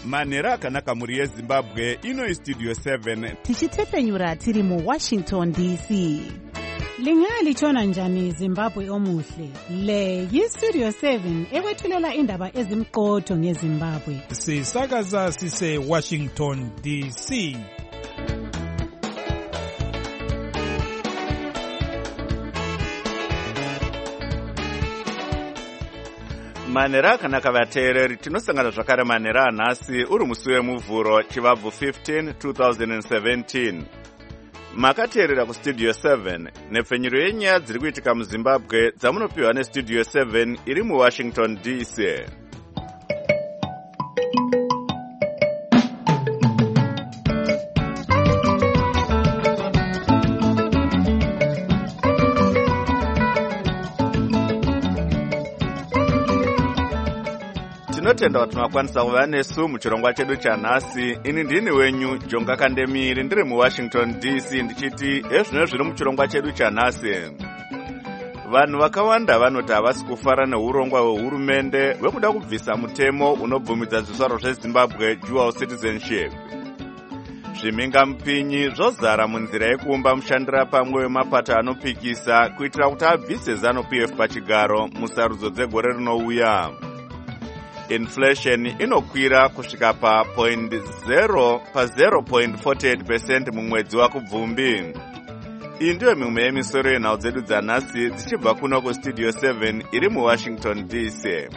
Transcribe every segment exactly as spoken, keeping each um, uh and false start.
manhero akanaka mhuri yezimbabwe. Ino studio seven tichitepfenyura tiri muwashington D C. Lingalitshona njani Zimbabwe omuhle? Le yi-Studio seven ekwethulela indaba ezimqotho ngeZimbabwe. Sisakaza sise Washington D C. manhero akanaka vateereri, tinosangana zvakare manhero anhasi uri musi wemuvhuro chivabvu fifteen twenty seventeen. Makateerera kustudio seven nepfenyuro yenyaya dziri kuitika muzimbabwe dzamunopiwa nestudio seven iri muwashington D C. Tinotenda kuti makwanisa kuva nesu muchirongwa chedu chanhasi. Ini ndini wenyu Jonga Kandemiri ndiri muwashington D C ndichiti ezvino zviri muchirongwa chedu chanhasi. Vanhu vakawanda vanoti havasi kufara neurongwa hwehurumende hwekuda kubvisa mutemo unobvumidza zvizvarwa zveZimbabwe dual citizenship. Zvimhingamupinyi zvozara munzira yekuumba mushandira pamwe wemapato anopikisa kuitira kuti abvise ZANU-P F pachigaro musarudzo dzegore rinouya. Inflation inokwira kusvika pa zero point four eight percent mumwedzi waKubvumbi. Iyi ndiyo mimwe yemisoro yenhau dzedu dzanhasi dzichibva kuno kustudio seven iri muwashington D C.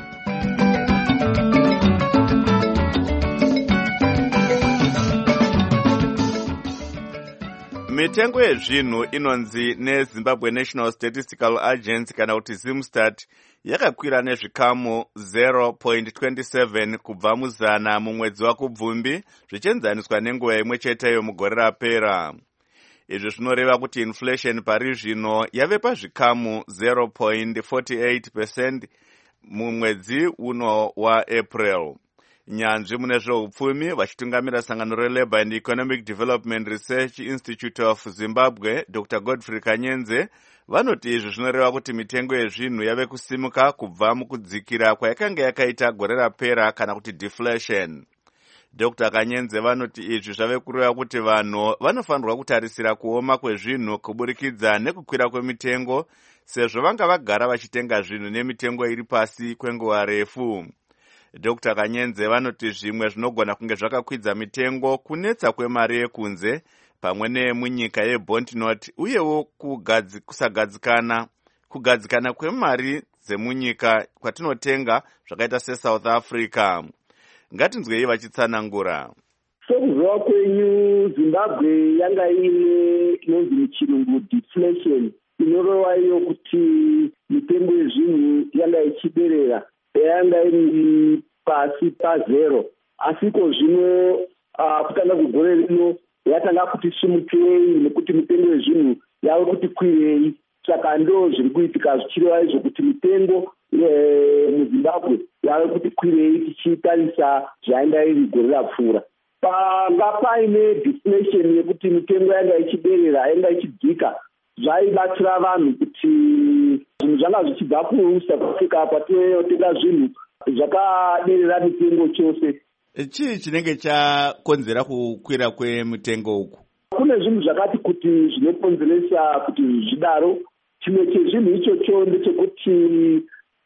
Mitengo yezvinhu inonzi neZimbabwe National Statistical Agency kana kuti Zimstat yakakwira nezvikamu zero point two seven kubva muzana mumwedzi waKubvumbi zvichienzaniswa nenguva imwe cheteyo mugore rapera. Izvi zvinoreva kuti inflation pari zvino yave pazvikamu zero point four eight percent mumwedzi uno waApril. Nyanzvi mune zveupfumi vachitungamira sangano reLabour and Economic Development Research Institute of Zimbabwe Doctor Godfrey Kanyenze vanoti izvi zvinoreva kuti mitengo yezvinhu yave kusimuka kubva mukudzikira kwayakanga yakaita gore rapera kana kuti deflation. Doctor Kanyenze vanoti izvi zvave kureva kuti vanhu vanofanirwa kutarisira kuoma kwezvinhu kuburikidza nekukwira kwemitengo sezvo vanga vagara vachitenga zvinhu nemitengo iri pasi kwenguva refu. Doctor Kanyenze vanoti zvimwe zvinogona kunge zvakakwidza mitengo kunetsa kwemari yekunze pamwe nemunyika yeBondnote uyewo kugadzi, kusagadzikana kugadzikana kwemari dzemunyika kwatinotenga zvakaita seSouth Africa. Ngatinzwei vachitsanangura. Sokuzova kwenyu Zimbabwe yanga ine inonzi muchirungu deflation inorova iyo kuti mitengo yezvinhu yanga ichiderera yanga iri pasi pazero, asiko zvino uh, kutanga kugore rino yatanga kuti simukei nekuti mitengo yezvinhu yave kuti kwirei. Saka ndo zviri kuitika zvichireva izvo kuti mitengo e, muZimbabwe yave kuti kwirei tichitarisa zvainga iri gore rapfuura. Panga paine deflation yekuti mitengo yanga ichiderera yanga ichidzika zvaibatsira vanhu kuti zvinhu zvanga zvichibva kuSouth Africa kwatinotenga zvinhu zvakaderera mitengo chose. Chii chinenge chakonzera kukwira kwemitengo uku? Kune zvinhu zvakati kuti zvinokonzeresa kuti zvidaro. Chimwe chezvinhu ichocho ndechekuti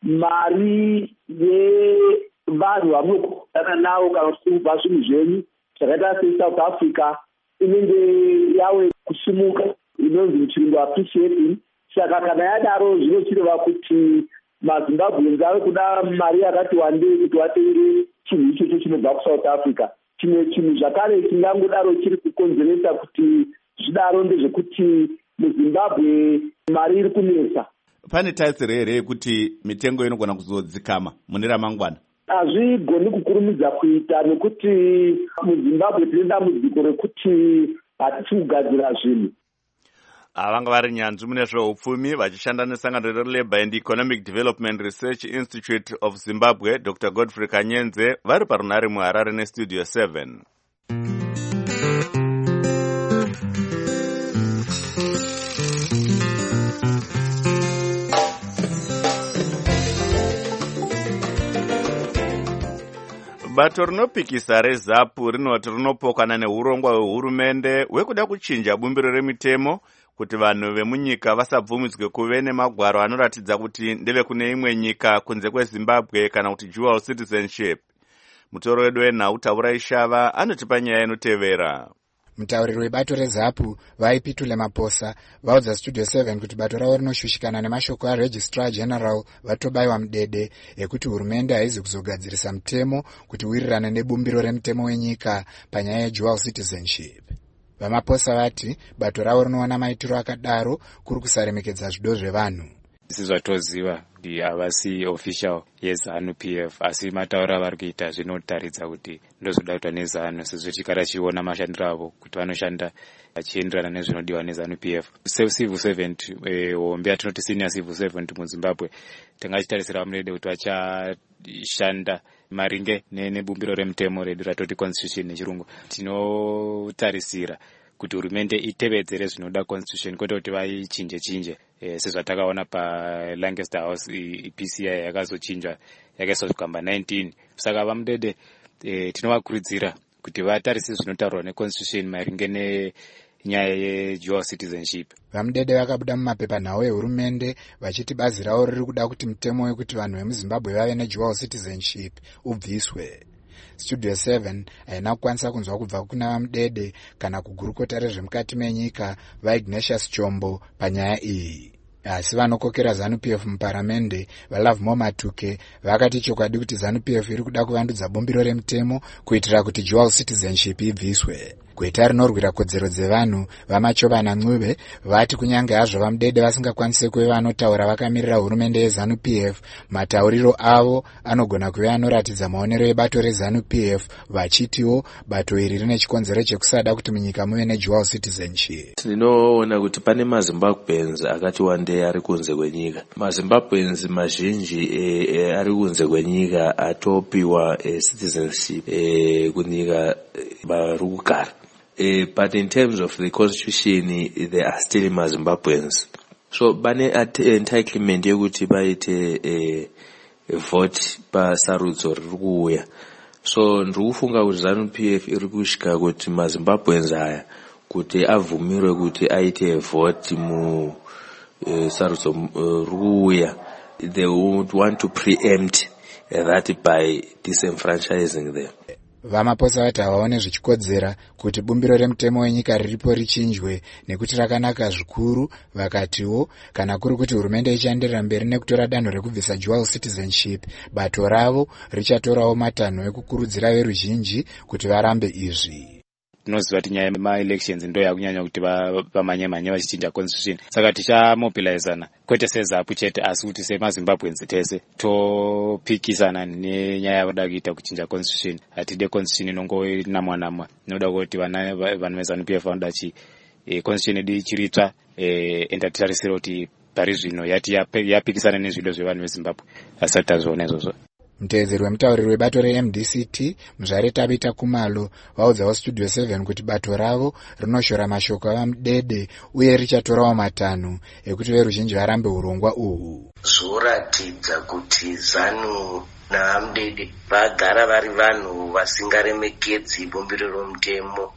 mari yevanhu vamunogara navo kana kupa zvinhu zvenyu zvakaita seSouth Africa inenge yave kusimuka, inonzi muchirungu appreciating. Saka kana yadaro zvinochireva kuti maZimbabweans ave kuda mari yakati wandei kuti vatenge chinhu ichocho chinobva kuSouth Africa. Chimwe chinhu zvakare chingangodaro chiri kukonzeresa kuti zvidaro ndezvekuti muZimbabwe mari iri kunetsa. Pane tarisiro here yekuti mitengo inogona kuzodzikama mune ramangwana? Hazvigoni kukurumidza kuita nekuti muZimbabwe tine dambudziko rekuti hatisi kugadzira zvinhu. Avanga vari nyanzvi mune zveupfumi vachishanda nesangano reLabour and Economic Development Research Institute of Zimbabwe Doctor Godfrey Kanyenze vari parunhare muHarare nestudio seven. Bato rinopikisa reZAPU rinoti rinopokana neurongwa hwehurumende hwekuda kuchinja bumbiro remitemo kuti vanhu vemunyika vasabvumidzwe kuve nemagwaro anoratidza kuti ndeve kune imwe nyika kunze kweZimbabwe kana kuti dual citizenship. Mutoro wedu wenhau Taurai Shava anotipa nyaya inotevera. Mutauriri webato reZAPU vaipitule Maposa vaudza Studio seven kuti bato ravo rinoshushikana nemashoko aRegistrar General Vatobayiwa Mudede ekuti hurumende haizi kuzogadzirisa mutemo kuti uwirirane nebumbiro remutemo wenyika panyaya yedual citizenship. Vamaposa vati bato ravo rinoona maitiro akadaro kuri kusaremekedza zvido zvevanhu. Sizvatoziva ndi havasi official yeZANU P F asi mataura vari kuita zvinotaridza kuti ndozoda kuitwa neZANU sezvo tikara chiona mashandiro avo kuti vanoshanda vachienderana nezvinodiwa neZANU P F. Civil servant hombe yatinoti senior civil servant muZimbabwe tingachitarisira Mudede kuti vachashanda maringe nebumbiro remutemo redu ratoti constitution nechirungu. Tinotarisira kuti hurumende itevedzere zvinoda constitution kwete kuti vaichinje chinje e, sezvatakaona paLancaster House P C I yakazochinjwa yakaiswa zvigamba nineteen. Saka vaMudede e, tinovakurudzira kuti vatarise zvinotaurwa neconstitution maringe nenyaya yedual citizenship. VaMudede vakabuda mumapepanhau ehurumende vachiti bazi ravo riri kuda kuti mutemo wekuti vanhu vemuZimbabwe vave nedual citizenship ubviswe. Studio seven haina kukwanisa kunzwa kubva kuna vaMudede kana kugurukota rezvemukati menyika vaIgnatius Chombo panyaya iyi. Asi vanokokera ZANU P F muparamende vaLovemore Matuke vakati chokwadi kuti ZANU P F iri kuda kuvandudza bumbiro remutemo kuitira kuti dual citizenship ibviswe. Gweta rinorwira kodzero dzevanhu vaMachovana Ncube vati kunyange hazvo vaMudede vasingakwanise kuve vanotaura vakamirira hurumende yeZANU P F, matauriro avo anogona kuve anoratidza maonero ebato reZANU P F vachitiwo bato iri rine chikonzero chekusada kuti munyika muve nedual citizenship. Tinoona kuti pane maZimbabweans akati wandei ari kunze kwenyika. MaZimbabweans mazhinji e, e, ari kunze kwenyika atopiwa e, citizenship e, kunyika vari kugara. Uh, but in terms of the constitution, they are still Zimbabweans. So, bane at entitlement yekuti baite a, a vote pa sarudzo rikuuya. So, ndikufunga kuti ZANU P F iri kusvika kuti maZimbabweans aya kuti avhumirwe kuti aite vote mu uh, sarudzo rikuuya. They would want to preempt uh, that by disenfranchising them. Vamaposa vati havaone zvichikodzera kuti bumbiro remutemo wenyika riripo richinjwe nekuti rakanaka zvikuru. Vakatiwo kana kuri kuti hurumende ichanderera mberi nekutora danho rekubvisa dual citizenship, bato ravo richatorawo matanho ekukurudzira veruzhinji kuti varambe izvi. Tinoziva kuti nyaya yema-elections ndo yakunyanya kuti vamanye-manye vachichinja constitution. Saka tichamobilizana kwete seZAPU chete asi kuti semaZimbabweans tese topikisana nenyaya yakuda kuita kuchinja constitution. Hatide constitution inongonamwa-namwa. Inoda kuti vanhu veZANU P F vanoda chi e, constitution yedu ichiritsva e, enda titarisira kuti pari zvino yati yapikisana nezvido zvevanhu veZimbabwe. Asati tazviona izvozvo. Mutevedzeri wemutauriri webato reM D C T Muzvare Tabita Kumalo vaudzawo Studio seven kuti bato ravo rinoshora mashoko avaMudede uye richatorawo matanho ekuti veruzhinji varambe urongwa uhu. Zvoratidza kuti ZANU naMudede vagara vari vanhu vasingaremekedzi bumbiro romutemo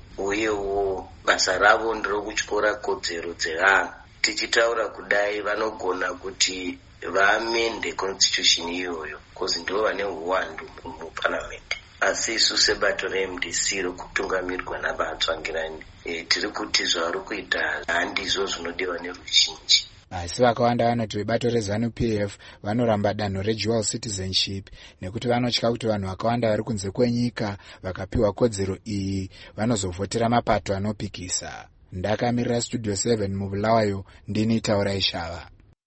uyewo basa ravo nderokutyora kodzero dzevanhu. Tichitaura kudai vanogona kuti vaamende constitution iyoyo kozi ndivo vane uwandu muparliament. Asi isu sebato reM D C rokutungamirwa naBatsvangirani e, tiri kuti zvavari kuita handizvo zvinodiwa neruzhinji. Asi vakawanda vanoti vebato reZANU P F vanoramba danho redual citizenship nekuti vanotya kuti vanhu vakawanda vari kunze kwenyika vakapiwa kodzero iyi vanozovhotera mapato anopikisa. Ndakamirira Studio seven muBulawayo, ndini Taurai Shava.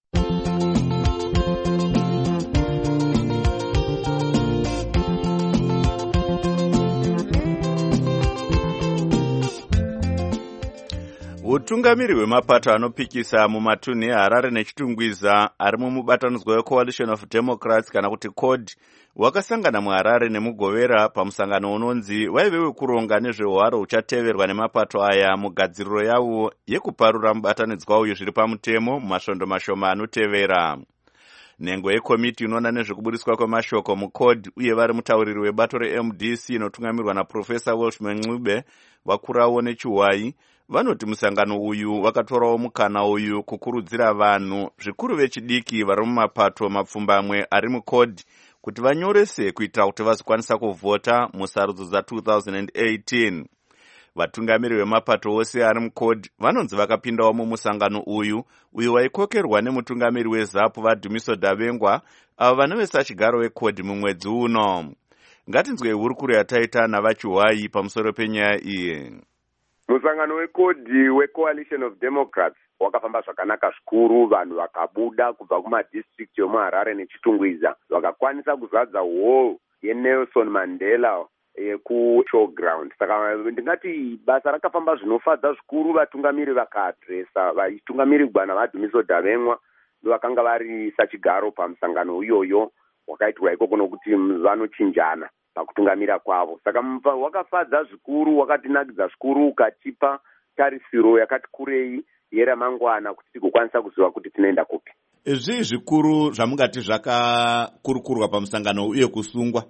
Utungamiri hwemapato anopikisa mumatunhu eHarare neChitungwiza ari mumubatanidzwa weCoalition of Democrats kana kuti C O D wakasangana muHarare nemuGovera pamusangano unonzi waive wekuronga nezvehwaro huchateverwa nemapato aya mugadziriro yavo yekuparura mubatanidzwa uyu zviri pamutemo mumasvondo mashoma anotevera. Nhengo yekomiti inoona nezvekubudiswa kwemashoko mucode uye vari mutauriri webato reM D C inotungamirwa naProfesa Welshman Ncube vakurawo nechiwai vanoti musangano uyu vakatorawo mukana uyu kukurudzira vanhu zvikuru vechidiki vari mumapato mapfumbamwe ari mucode kuti vanyorese kuitira kuti vazokwanisa kuvhota musarudzo dza two thousand eighteen. Vatungamiri vemapato ose ari mucode vanonzi vakapindawo mumusangano uyu uyu waikokerwa nemutungamiri weZAPU vaDhumiso Davengwa avo vanove sachigaro wecode mumwedzi uno. Ngatinzwe hurukuro yataita navachiwai pamusoro penyaya iyi. Musangano wecode weCoalition of Democrats wakafamba zvakanaka zvikuru, vanhu vakabuda kubva kumadistrict yomuHarare neChitungwiza vakakwanisa kuzadza hall yeNelson Mandela yekushowground. Saka ndingati basa rakafamba zvinofadza zvikuru, vatungamiri vakaadresa vatungamirigwa navaDhumiso Davengwa vakanga vari sachigaro pamusangano iyoyo wakaitwa ikoko nokuti vanochinjana pakutungamira kwavo. Saka wakafadza zvikuru, wakatinakidza zvikuru, ukatipa tarisiro yakati kurei yeramangwana kuti tigokwanisa kuziva kuti tinoenda kupi. Zvii zvikuru zvamungati zvakakurukurwa pamusangano uye kusungwa?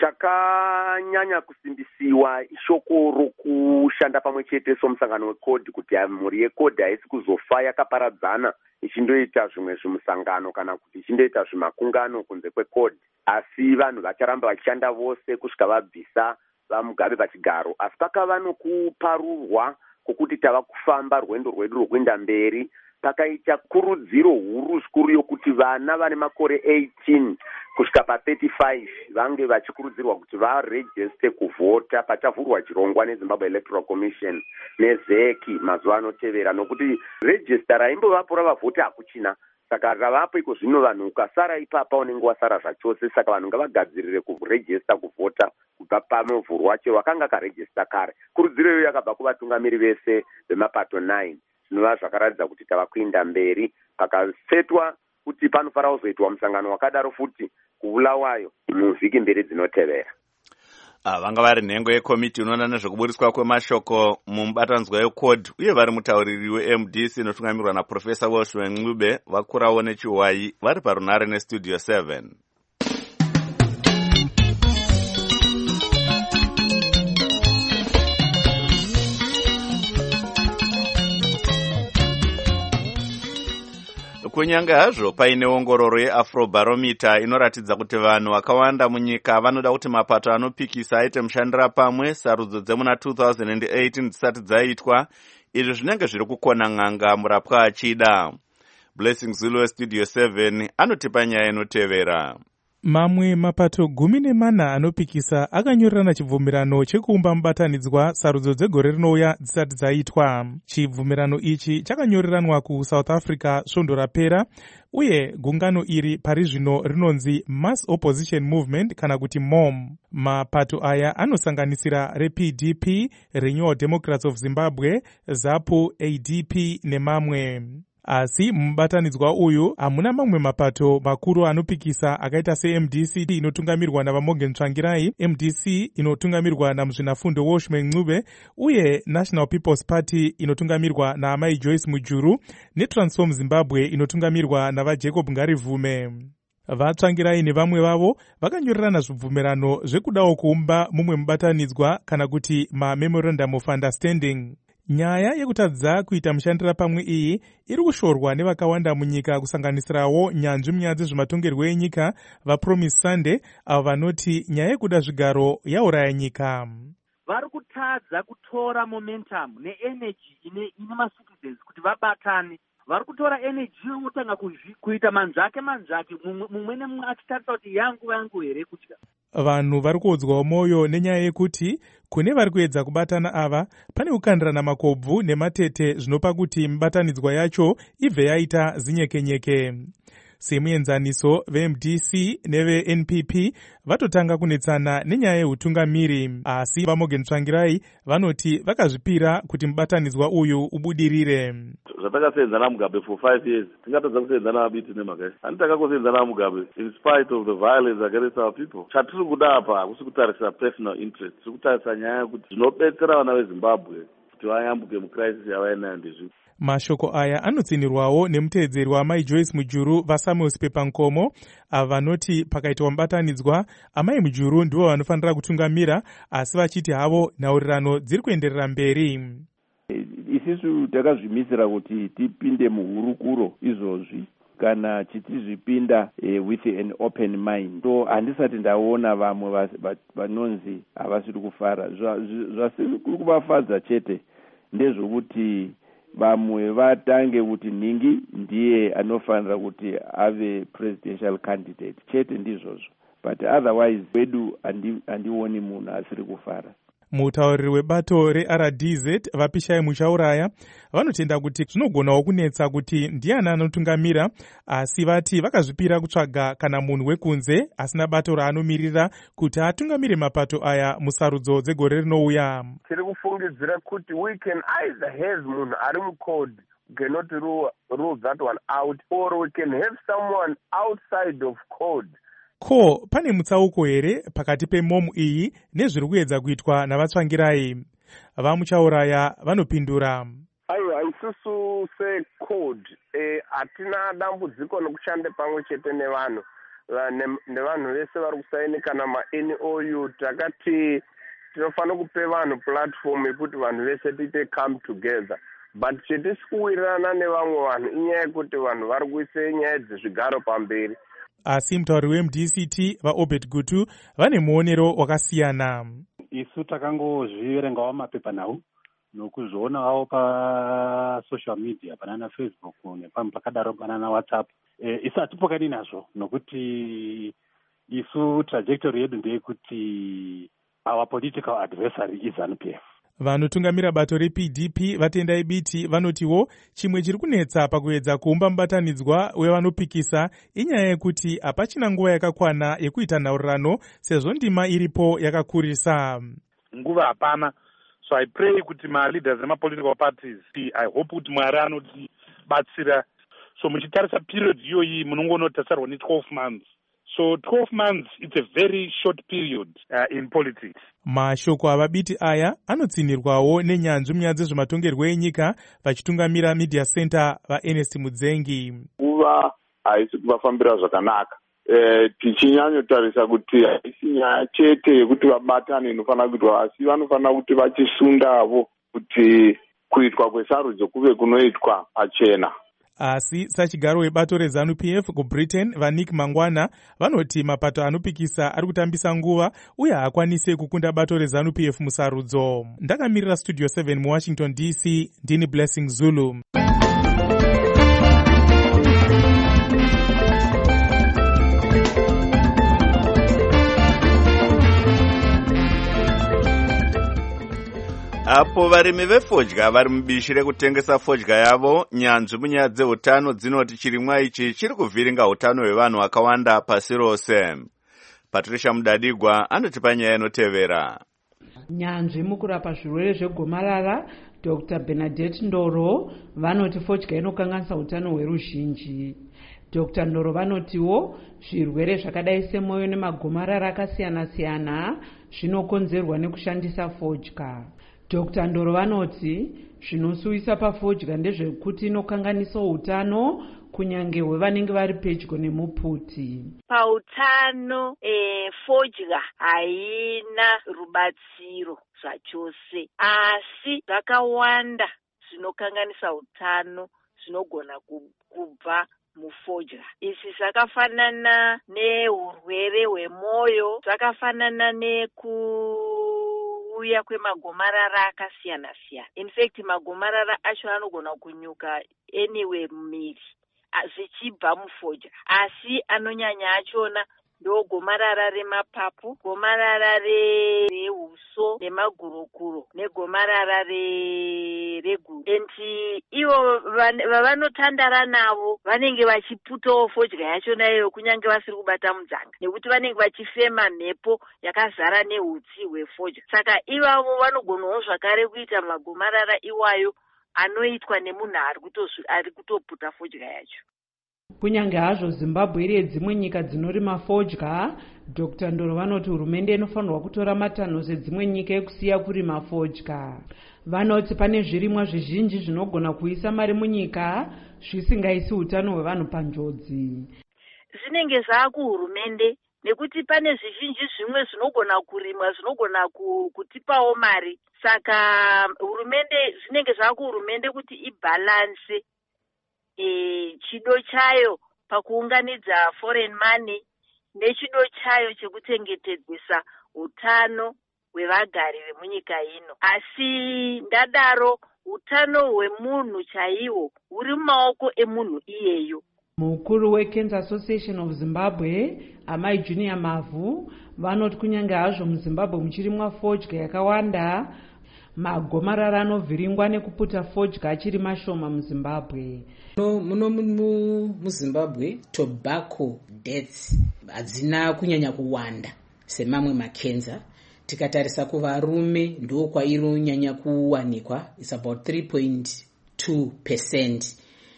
Chakanyanya kusimbisiwa ishoko rokushanda pamwe chete somusangano wecode, kuti mhuri yecode haisi kuzofa yakaparadzana ichindoita zvimwe zvimusangano kana kuti ichindoita zvimakungano kunze kwecode, asi vanhu vacharamba vachishanda vose kusvika vabvisa vaMugabe pachigaro. Asi pakava nokuparurwa kwokuti tava kufamba rwendo rwedu rwokuenda mberi, pakaita kurudziro huru zvikuru yokuti vana vane makore eighteen kusvika pa-thirty-five vange vachikurudzirwa kuti varejiste kuvhota pachavhurwa chirongwa neZimbabwe Electoral Commission nezeki mazuva anotevera, nokuti rejista raimbovapo ravavhoti hakuchina. Saka ravapo iko zvino vanhu ukasara ipapa unenge wasara zvachose. Saka vanhu ngavagadzirire kurejista kuvhota kubva pamovhurwa chero wakanga akarejista kare. Kurudziro iyoyo yakabva kuvatungamiri vese vemapato nine. Zvinova zvakaratidza kuti tava kuenda mberi, pakasetwa kuti panofanira kuzoitwa musangano wakadaro futi kuvulawayo muvhiki mbiri dzinotevera. Vanga vari nhengo yekomiti inoona nezvekubudiswa kwemashoko mumubatanzwa wecode uye vari mutauriri weM D C inotungamirwa naProfesa Welshman Ncube vakurawo nechiwai vari parunare nestudio seven. Kunyange hazvo paine ongororo yeAfrobarometer inoratidza kuti vanhu vakawanda munyika vanoda kuti mapato anopikisa aite mushandira pamwe sarudzo dzemuna two thousand eighteen dzisati dzaitwa, izvi zvinenge zviri kukona n'anga murapwa achida. Blessing Zulu Studio seven anotipa nyaya inotevera. Mamwe mapato gumi nemana anopikisa akanyorerana chibvumirano chekuumba mubatanidzwa sarudzo dzegore rinouya dzisati dzaitwa. Chibvumirano ichi chakanyoreranwa kuSouth Africa svondo rapera, uye gungano iri pari zvino rinonzi Mass Opposition Movement kana kuti M O M. Mapato aya anosanganisira reP D P, Renewal Democrats of Zimbabwe, ZAPU, A D P nemamwe. Asi mubatanidzwa uyu hamuna mamwe mapato makuru anopikisa akaita seM D C inotungamirwa navaMorgan Tsvangirai, M D C inotungamirwa namuzvinafundo Welshman Ncube, uye National People's Party inotungamirwa naamai Joyce Mujuru, neTransform Zimbabwe inotungamirwa navaJacob Ngarivume. VaTsvangirai nevamwe vavo vakanyorerana zvibvumirano zvekudawo kuumba mumwe mubatanidzwa kana kuti maMemorandum of Understanding. Nyaya yekutadza kuita mushandira pamwe iyi iri kushorwa nevakawanda munyika, kusanganisirawo nyanzvi munyaya dzezvematongerwo enyika vaPromise Sunday, avo vanoti nyaya yekuda zvigaro yauraya nyika. Vari kutadza kutora momentum neenergy ine ine macitizens kuti vabatane. Vari kutora energy yotanga kuita manzvake manzvake, mumwe nemumwe achitarisa kuti yangu yangu here kutya. Vanhu vari kuodzwawo mwoyo nenyaya yekuti kune vari kuedza kubatana ava pane kukandirana makobvu nematete zvinopa kuti mubatanidzwa yacho ibve yaita zinyekenyeke. Semuenzaniso veM D C neveN P P vatotanga kunetsana nenyaya yehutungamiri, asi vaMorgan Tsvangirai vanoti vakazvipira kuti mubatanidzwa uyu ubudirire. Zvatakasenzana Mugabe for five years tingatadza kusenzana abiti nemhaka handitaka kusenzana Mugabe in spite of the violence against our people. Chatiri kuda apa hakusi kutarisa personal interest, tiri kutarisa nyaya yekuti zvinobetsera vana veZimbabwe kuti vayambuke mucrisis yavainayo ndezvi. Mashoko aya anotsinirwawo nemuteedzeri waamai Joyce Mujuru vaSamuels Pepankomo, ava vanoti pakaitwa mubatanidzwa amai Mujuru ndivo vanofanira kutungamira, asi vachiti havo nhaurirano dziri kuenderera mberi. Isisu takazvimisira kuti tipinde muhurukuro izvozvi kana tichizvipinda eh, with an open mind. So handisati ndaona vamwe vanonzi havasiri kufara. Zvasiri kuvafadza chete ndezvokuti vamwe vatange kuti ningi ndiye anofanira kuti ave presidential candidate chete ndizvozvo, but otherwise wedu handioni munhu asiri kufara. Mutauriri webato reR D Z Vapishai Mushauraya vanotenda kuti zvinogonawo kunetsa kuti ndiani anotungamira, asi vati vakazvipira kutsvaga kana munhu wekunze asina bato raanomirira kuti atungamire mapato aya musarudzo dzegore rinouya. Tiri kufungidzira kuti we can either have munhu ari mukode cannot rule, rule that one out, or we can have someone outside of code. Ko pane mutsauko here pakati pemomu iyi nezviri kuedza kuitwa navatsvangirai? Vamushauraya vanopindura. Aiwa, isusu secode hatina dambudziko nokushande pamwe chete nevanhu nevanhu vese vari kusaini kana ma-N O U. Takati tinofanira kupe vanhu platform yekuti vanhu vese tiite come together, but chetisi kuwirirana nevamwe vanhu inyaya yekuti vanhu vari kuise nyaya dzezvigaro pamberi. Asi mutauriri weM D C T vaObed Gutu vane muonero wakasiyana. Isu takangozviverengawo mapepanhau nokuzvionawo pasocial media banana Facebook nepamwe pakadaro banana WhatsApp. E, isu hatipokani nazvo nokuti isu trajectory yedu ndeyekuti our political adversary is ZANU P F. Vanotungamira bato reP D P vatendai biti vanotiwo chimwe chiri kunetsa pakuedza kuumba mubatanidzwa wevanopikisa inyaya yekuti hapachina nguva yakakwana yekuita nhaurirano sezvo ndima iripo yakakurisa. Nguva hapana. So I pray kuti ma-leaders ema-political parties, I hope kuti Mwari anotibatsira. So muchitarisa period iyoyi munongonotasarwa ne twelve months. So twelve months, it's a very short period uh, in politics. Mashoko avabiti aya anotsinirwawo nenyanzvi munyaya dzezvematongerwo enyika vachitungamira Media Center vaErnest Mudzengi. Nguva haisi kuvafambira zvakanaka. E, tichinyanyotarisa kuti haisi nyaya chete yekuti vabatane inofanira kuitwa, asi vanofanira kuti vachisundavo kuti kuitwa kwesarudzo kuve kunoitwa pachena. Asi sachigaro webato reZANU P F kuBritain vaNick Mangwana vanoti mapato anopikisa ari kutambisa nguva uye haakwanise kukunda bato reZANU P F musarudzo. Ndakamirira Studio seven muWashington D C, ndini Blessing Zulu. Apo varimi vefodya vari mubishi rekutengesa fodya yavo, nyanzvi munyaya dzeutano dzinoti chirimwa ichi chiri kuvhiringa utano hwevanhu vakawanda pasi rose. Patricia Mudadigwa anotipa nyaya inotevera. Nyanzvi mukurapa zvirwere zvegomarara Doctor Bernadette Ndoro vanoti fodya inokanganisa utano hweruzhinji. Doctor Ndoro vanotiwo zvirwere zvakadai semwoyo nemagomarara akasiyana siyana zvinokonzerwa nekushandisa fodya. Doctor Ndoro vanoti zvinosuwisa pafodya ndezvekuti inokanganisa utano kunyange hwevanenge vari pedyo nemuputi. Pautano e, fodya haina rubatsiro zvachose, asi zvakawanda zvinokanganisa utano zvinogona kubva mufodya. Izvi zvakafanana neurwere hwemwoyo, zvakafanana neku uya kwemagomarara akasiyana siyana. In fact magomarara acho anogona kunyuka anyway mumiri zvichibva mufodya, asi anonyanya achona ndo gomarara remapapu, gomarara rehuso nemagurukuru negomarara reguru. And ivo vavanotandara navo vanenge vachiputawo fodya yachona iyoyo kunyange vasiri kubata mudzanga, nekuti vanenge vachifema mhepo yakazara neutsi hwefodya. Saka ivavo vanogonawo zvakare kuita magomarara iwayo anoitwa nemunhu ari kutoputa fodya yacho. kunyange hazvo zimbabwe iri yedzimwe nyika dzinorima fodya, Dr Ndoro vanoti hurumende inofanirwa kutora matanho sedzimwe nyika ekusiya kurima fodya. Vanoti pane zvirimwa zvizhinji zvinogona kuisa mari munyika zvisingaisi utano hwevanhu panjodzi. Zvinenge zvaakuhurumende nekuti pane zvizhinji zvimwe zvinogona kurimwa zvinogona kutipawo mari. Saka hurumende zvinenge zvaakuhurumende kuti ibhalanse e, chido chayo pakuunganidza foreign money nechido chayo chekuchengetedzesa utano hwevagari vemunyika ino. Asi ndadaro utano hwemunhu chaiwo huri mumaoko emunhu iyeyo. Mukuru weCancer Association of Zimbabwe, Amai Junior Mavu, vanoti kunyange hazvo muZimbabwe muchirimwa fodya yakawanda, magomarara anovhiringwa nekuputa fodya achiri mashoma muZimbabwe. Muno muZimbabwe tobacco deaths hadzina kunyanya kuwanda semamwe makenza. Tikatarisa kuvarume ndo kwaironyanya kuwanikwa, it's about three point two percent.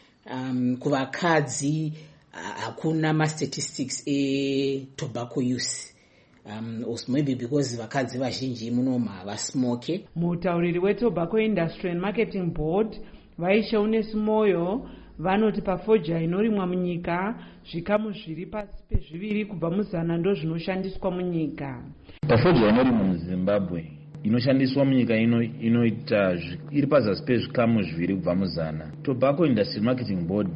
Um, kuvakadzi hakuna ma statistics e tobacco use. Um, also maybe because vakadzi vazhinji munoma havasmoke. Mutauriri weTobacco Industry and Marketing Board Vaisha Unesimoyo vanoti pafodya inorimwa munyika zvikamu zviri pasi pezviviri kubva muzana ndo zvinoshandiswa munyika. Pafodya inorimwa muZimbabwe inoshandiswa munyika ino inoita iri pazasi pezvikamu zviviri kubva muzana. Tobacco Industry Marketing Board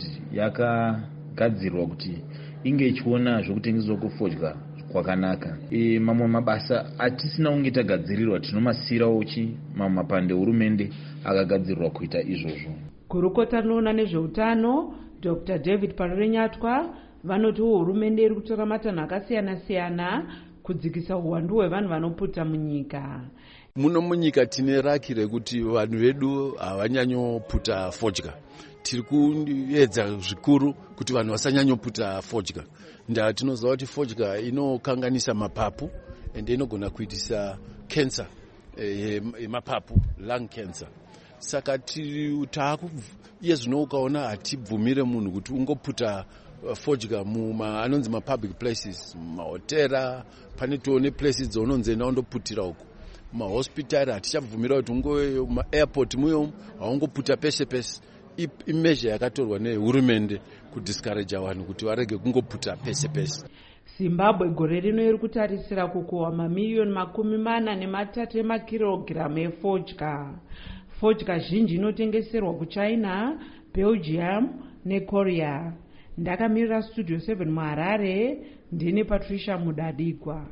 yakagadzirwa kuti inge ichiona zvokutengeswa kwefodya kwakanaka. E, mamwe mabasa atisina kunge tagadzirirwa tinomasirawo chi mamwe mapande hurumende akagadzirirwa kuita izvozvo. Kurukota noona nezveutano Dr David Parorenyatwa vanoti hurumende iri kutora matanho akasiyana siyana kudzikisa uwandu hwevanhu vanoputa munyika. Muno munyika tine raki rekuti vanhu vedu havanyanyoputa fodya. Tiri kuedza zvikuru kuti vanhu vasanyanyoputa fodya. Ndaa tinoziva kuti fodya inokanganisa mapapu ende inogona kuitisa cancer yemapapu, lung cancer. Saka tiri taaku iye zvino ukaona hatibvumire munhu kuti ungoputa fodya muma anonzi ma public places, mahotera, pane toone places dzaunonzi enda undoputira uko. Mahospitari hatichabvumira kuti ungo ma-airport muyo haungoputa peshe peshe. Imezha yakatorwa nehurumende kudiscourage vanhu kuti varege kungoputa peshe peshe. Zimbabwe gore rino iri kutarisira kukohwa mamiliyoni makumi mana nematatu emakirogiramu efodya. Fodya zhinji inotengeserwa kuChina, Belgium neKorea. Ndakamirira Studio seven muHarare, ndini Patricia Mudadigwa.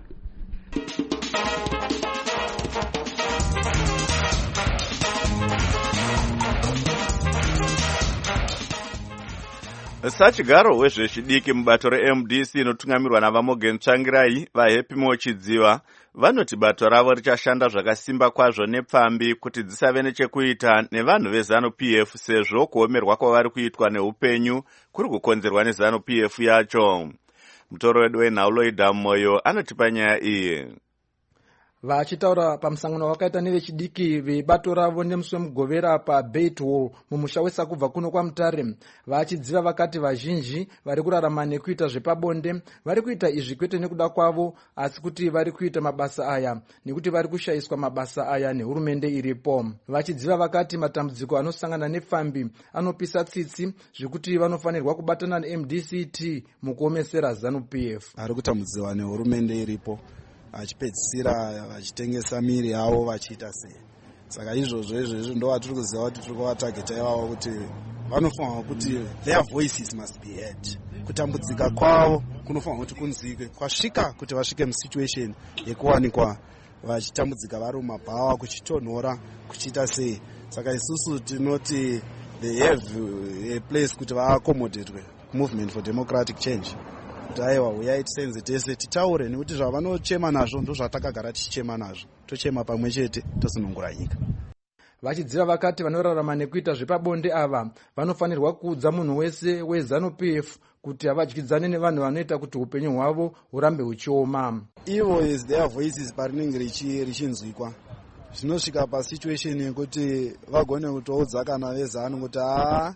Sachigaro wezvechidiki mubato reM D C inotungamirwa naVamogen Tsvangirai vaHappy Mochidziva vanoti bato ravo richashanda zvakasimba kwazvo nepfambi kuti dzisave nechekuita nevanhu veZanu-P F sezvo kuomerwa kwavari kuitwa neupenyu kuri kukonzerwa neZanu-P F yacho. Mutoro wedu weNhauloida Moyo anotipa nyaya iyi. Vachitaura pamusangano wakaita nevechidiki vebato ravo nemusi wemugovera paBeit Hall mumusha weSakubva kuno kwaMutare, vachidziva vakati vazhinji vari kurarama nekuita zvepabonde vari kuita izvi kwete nekuda kwavo asi kuti vari kuita mabasa aya nekuti vari kushayiswa mabasa aya nehurumende iripo. Vachidziva vakati matambudziko anosangana nepfambi anopisa tsitsi zvekuti vanofanirwa kubatana neM D C T mukuomesera Zanu-P F. Ari kutambudziwa nehurumende iripo vachipedzisira vachitengesa miri yavo vachiita sei. Saka izvozvo izvozvo ndo vatiri kuziva kuti tiri kuvatageta ivavo kuti vanofanirwa kuti their voices must be heard. Kutambudzika kwavo kunofanirwa kuti kunzwike kwasvika kuti vasvike musituation yekuwanikwa vachitambudzika vari mumabhawa kuchitonhora kuchiita sei. Saka isusu tinoti they have a place kuti vaakomodetwe movement for democratic change. Aiwa uyai tisenze tese titaure nekuti zvavanochema nazvo ndo zvatakagara tichichema nazvo, tochema pamwe chete tosunungura nyika. Vachidziva vakati vanorarama nekuita zvepabonde ava vanofanirwa kuudza munhu wese weZanu-P F kuti havadyidzane nevanhu vanoita kuti upenyu hwavo hurambe huchioma. Ivo is their voices parinenge richinzwikwa. Zvinosvika pasituation yekuti vagone kutoudza kana veZanu kuti haa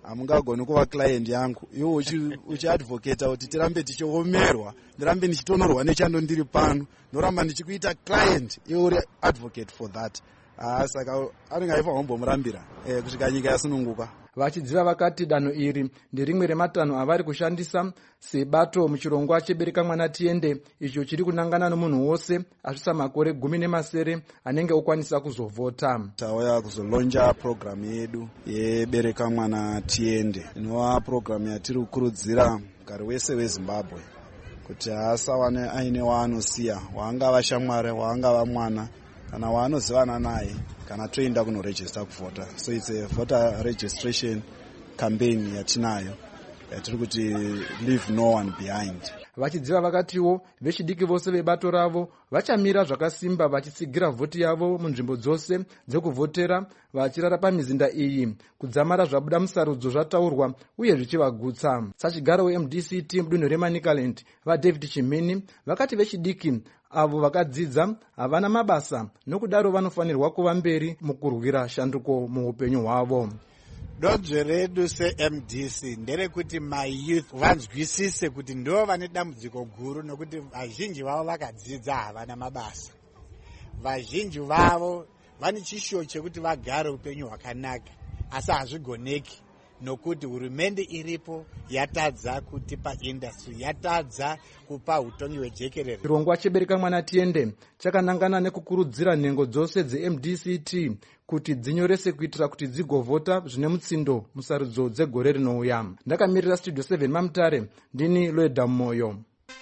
hamungagoni kuva client yangu iwo uchiadvocata kuti tirambe tichiomerwa ndirambe ndichitonorwa nechando ndiri pano ndoramba ndichikuita client iwo uri advocate for that ah, saka anenge aifa wambomurambira eh, kusvika nyika yasununguka. Vachidziva vakati danho iri ndirimwe rematanho avari kushandisa sebato muchirongwa chebereka mwana tiende icho chiri kunangana nomunhu wose asvisa makore gumi nemasere anenge okwanisa kuzovhota. Tauya kuzolonja programu yedu yebereka mwana tiende inova programu yatiri kukurudzira mugari wese weZimbabwe kuti asawane aine waanosiya waangava shamwari waangava mwana kana waanozivana naye kana toenda kunorejista kuvhota. So it's a voter registration campaign yatinayo yatiri kuti leave no one behind. Vachidziva vakatiwo vechidiki vose vebato ravo vachamira zvakasimba vachitsigira vhoti yavo munzvimbo dzose dzekuvhotera vachirara pamizinda iyi kudzamara zvabuda musarudzo zvataurwa uye zvichivagutsa. Sachigaro weM D C T mudunhu reManicaland vaDavid Chimini vakati vechidiki avo vakadzidza havana mabasa nokudaro vanofanirwa kuva mberi mukurwira shanduko muupenyu hwavo. Donzvo redu seM D C nderekuti mayouth vanzwisise kuti ndo vane dambudziko guru nokuti vazhinji vavo vakadzidza havana mabasa. Vazhinji vavo vane chishuwo chekuti vagare upenyu hwakanaka asi hazvigoneki nokuti hurumende iripo yatadza kutipa industry yatadza kupa utongi hwejekerere. Chirongwa chebereka mwana tiende chakanangana nekukurudzira nhengo dzose dzeM D C T kuti dzinyorese kuitira kuti dzigovhota zvine mutsindo musarudzo dzegore rinouya. Ndakamirira Studio seven Mamutare ndini Loeda Moyo.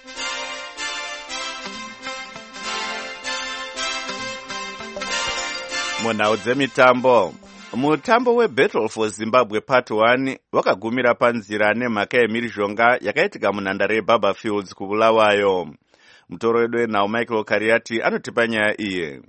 Munhau dzemitambo. Mutambo weBattle for Zimbabwe Part one wakagumira panzira nemhaka yemhirizhonga yakaitika munhandare yeBaba Fields kuBulawayo. Mutoro wedu wenhau Michael Kariati anotipa nyaya iye.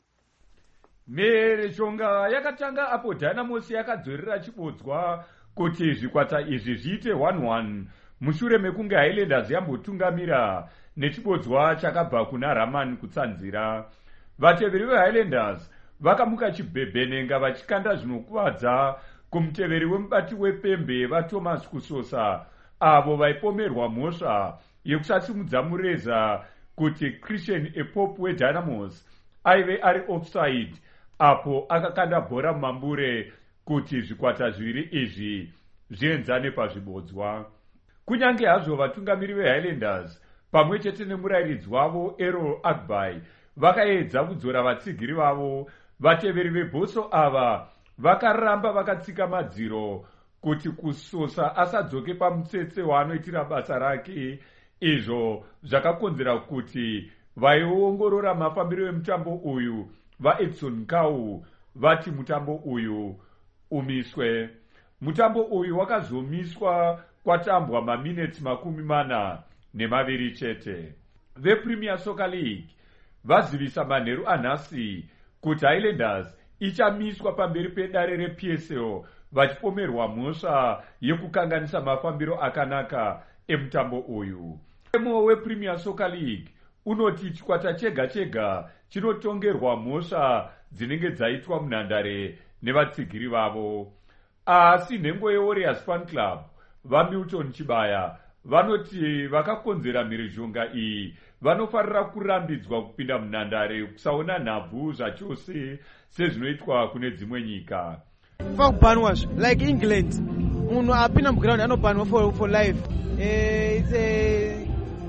Mhirizhonga yakatanga apo Dynamos yakadzorera chibodzwa kuti zvikwata izvi zviite one one mushure mekunge Highlanders yambotungamira nechibodzwa chakabva kuna Raman kutsanzira. Vateveri veHighlanders vakamuka chibhebhenenga vachikanda zvinokuvadza kumuteveri wemubati wepembe vaThomas Kusosa avo vaipomerwa mhosva yekusasimudza mureza kuti Christian Epope weDynamos aive ari offside apo akakanda bhora mumambure kuti zvikwata zviviri izvi zvienzane pazvibodzwa. Kunyange hazvo vatungamiri veHighlanders pamwe chete nemurayiridzi wavo Errol Agbai vakaedza kudzora vatsigiri vavo, vateveri vebhoso ava vakaramba vakatsika madziro kuti Kusosa asadzoke pamutsetse waanoitira basa rake. Izvo zvakakonzera kuti vaiongorora mafambiro emutambo uyu vaEdson Nkau vati mutambo uyu umiswe. Mutambo uyu wakazomiswa kwatambwa maminitsi makumi mana nemaviri chete. VePremier Soccer League vazivisa manheru anhasi kuti Highlanders ichamiswa pamberi pedare reP S L vachipomerwa mhosva yekukanganisa mafambiro akanaka emutambo uyu. Mutemo wePremier Soccer League unoti chikwata chega chega chinotongerwa mhosva dzinenge dzaitwa munhandare nevatsigiri vavo. Asi nhengo yeWarriors Fan Club vaMilton Chibaya vanoti vakakonzera mhirizhonga iyi vanofarira kurambidzwa kupinda munhandare kusaona nhabvu zvachose sezvinoitwa kune dzimwe nyika. Vakubanwa like England munhu apinda muground anobanwa for, for life. Eh, it's a,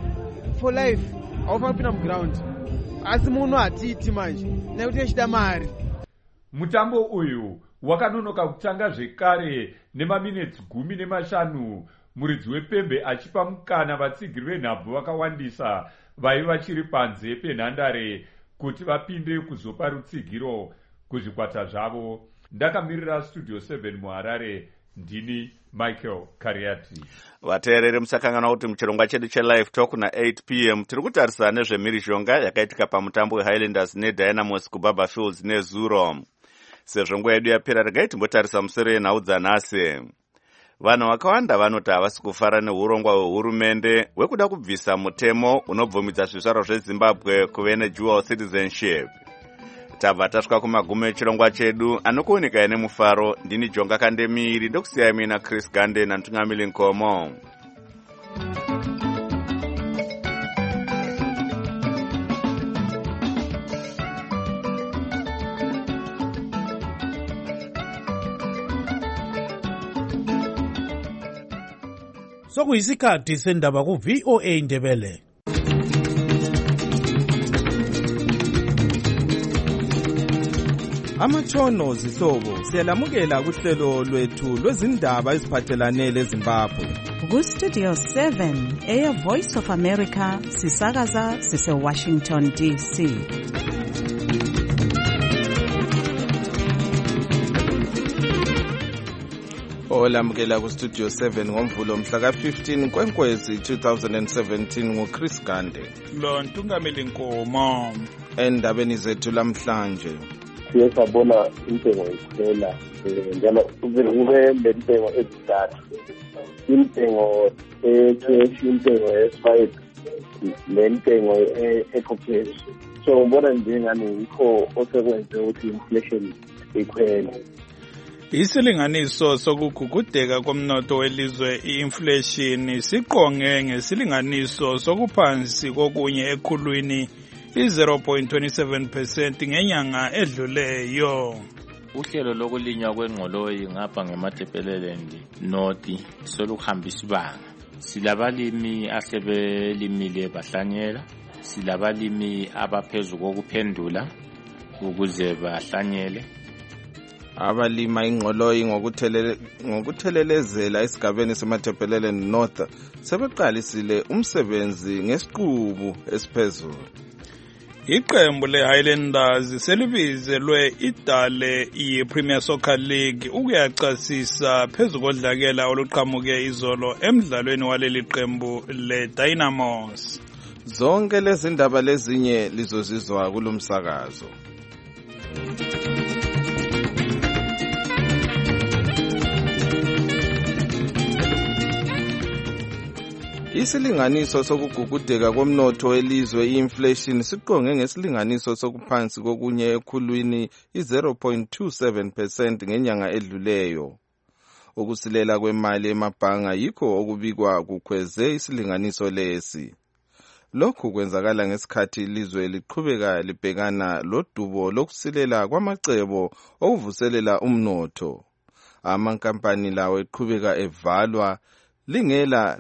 for life haufaniri kupinda muground asi munhu hatiiti manje nekuti nechida mari. Mutambo uyu wakanonoka kutanga zvekare nemaminitsi gumi nemashanu muridzi wepembe achipa mukana vatsigiri venhabvu vakawandisa vaiva vachiri panze penhandare kuti vapinde kuzopa rutsigiro kuzvikwata zvavo. Ndakamirira Studio seven muHarare ndini Michael Kariati. Vateereri musakanganwa kuti muchirongwa chedu chelive talk na eight p m tiri kutarisana nezvemhirizhonga yakaitika pamutambo weHighlanders neDynamos kuBaba Fields nezuro. Sezvo nguva yedu yapera regai timbotarisa musoro yenhau dzanhasi. Vanhu vakawanda vanoti havasi kufara neurongwa hwehurumende hwekuda kubvisa mutemo unobvumidza zvizvarwa zveZimbabwe kuve nedual citizenship. tabva tasvika kumagumo echirongwa chedu anokuoneka ine mufaro. Ndini Jonga Kandemiri ndokusiyai mina Chris Gande naMtungamiri Nkomo. Sokuyisikhathi sendaba ku V O A Ndebele. Amatshono zihlobo siyalamukela kuhlelo lwethu lwezindaba eziphathelane leZimbabwe. Ku Studio seven, Air Voice of America, sisakaza sise Washington D C. Olamukela ku Studio seven ngomvulo mhla ka fifteen kwenkwezi twenty seventeen nguChris Gande. Lo Ntungamiri Nkomo. Endabeni zethu lamhlanje. Siye sabona intengo ikhwela njalo kube lentengo ezintathu. Intengo ecash, intengo e-swipe, lentengo e-eco-cash. So ubona njengani yikho osekwenze ukuthi inflation ikhwele. Isilinganiso sokugugudeka komnotho welizwe i-inflation siqonge ngesilinganiso sokuphansi kokunye ekhulwini i-zero point two seven percent ngenyanga edluleyo. Uhlelo lokulinywa kwengqoloyi ngapha ngeMatabeleland North solukuhambisa ibanga. Silabalimi asebelimile bahlanyela, silabalimi abaphezulu kokuphendula ukuze bahlanyele. Abalima ingqoloyi ngokuthelele ngokuthelelezela esigabeni seMatabeleland North sebeqalisile umsebenzi ngesiqubu esiphezulu. Iqembu leHighlanders selibizelwe idale iPremier Soccer League ukuyachasisa phezu kodlakela oluqhamuke izolo emidlalweni waleli qembu leDynamos. Zonke lezi ndaba lezinye lizozizwa kulomsakazo. Isilinganiso sokugugudeka komnotho welizwe i-inflation siqonge ngesilinganiso sokuphansi kokunye ekhulwini i-zero point two seven percent ngenyanga edluleyo. Ukusilela kwemali emabhanga yikho okubikwa kukhweze isilinganiso lesi. Lokhu kwenzakala ngesikhathi ilizwe liqhubeka libhekana lodubo lokusilela kwamacebo okuvuselela umnotho. Amankampani lawo eqhubeka evalwa lingela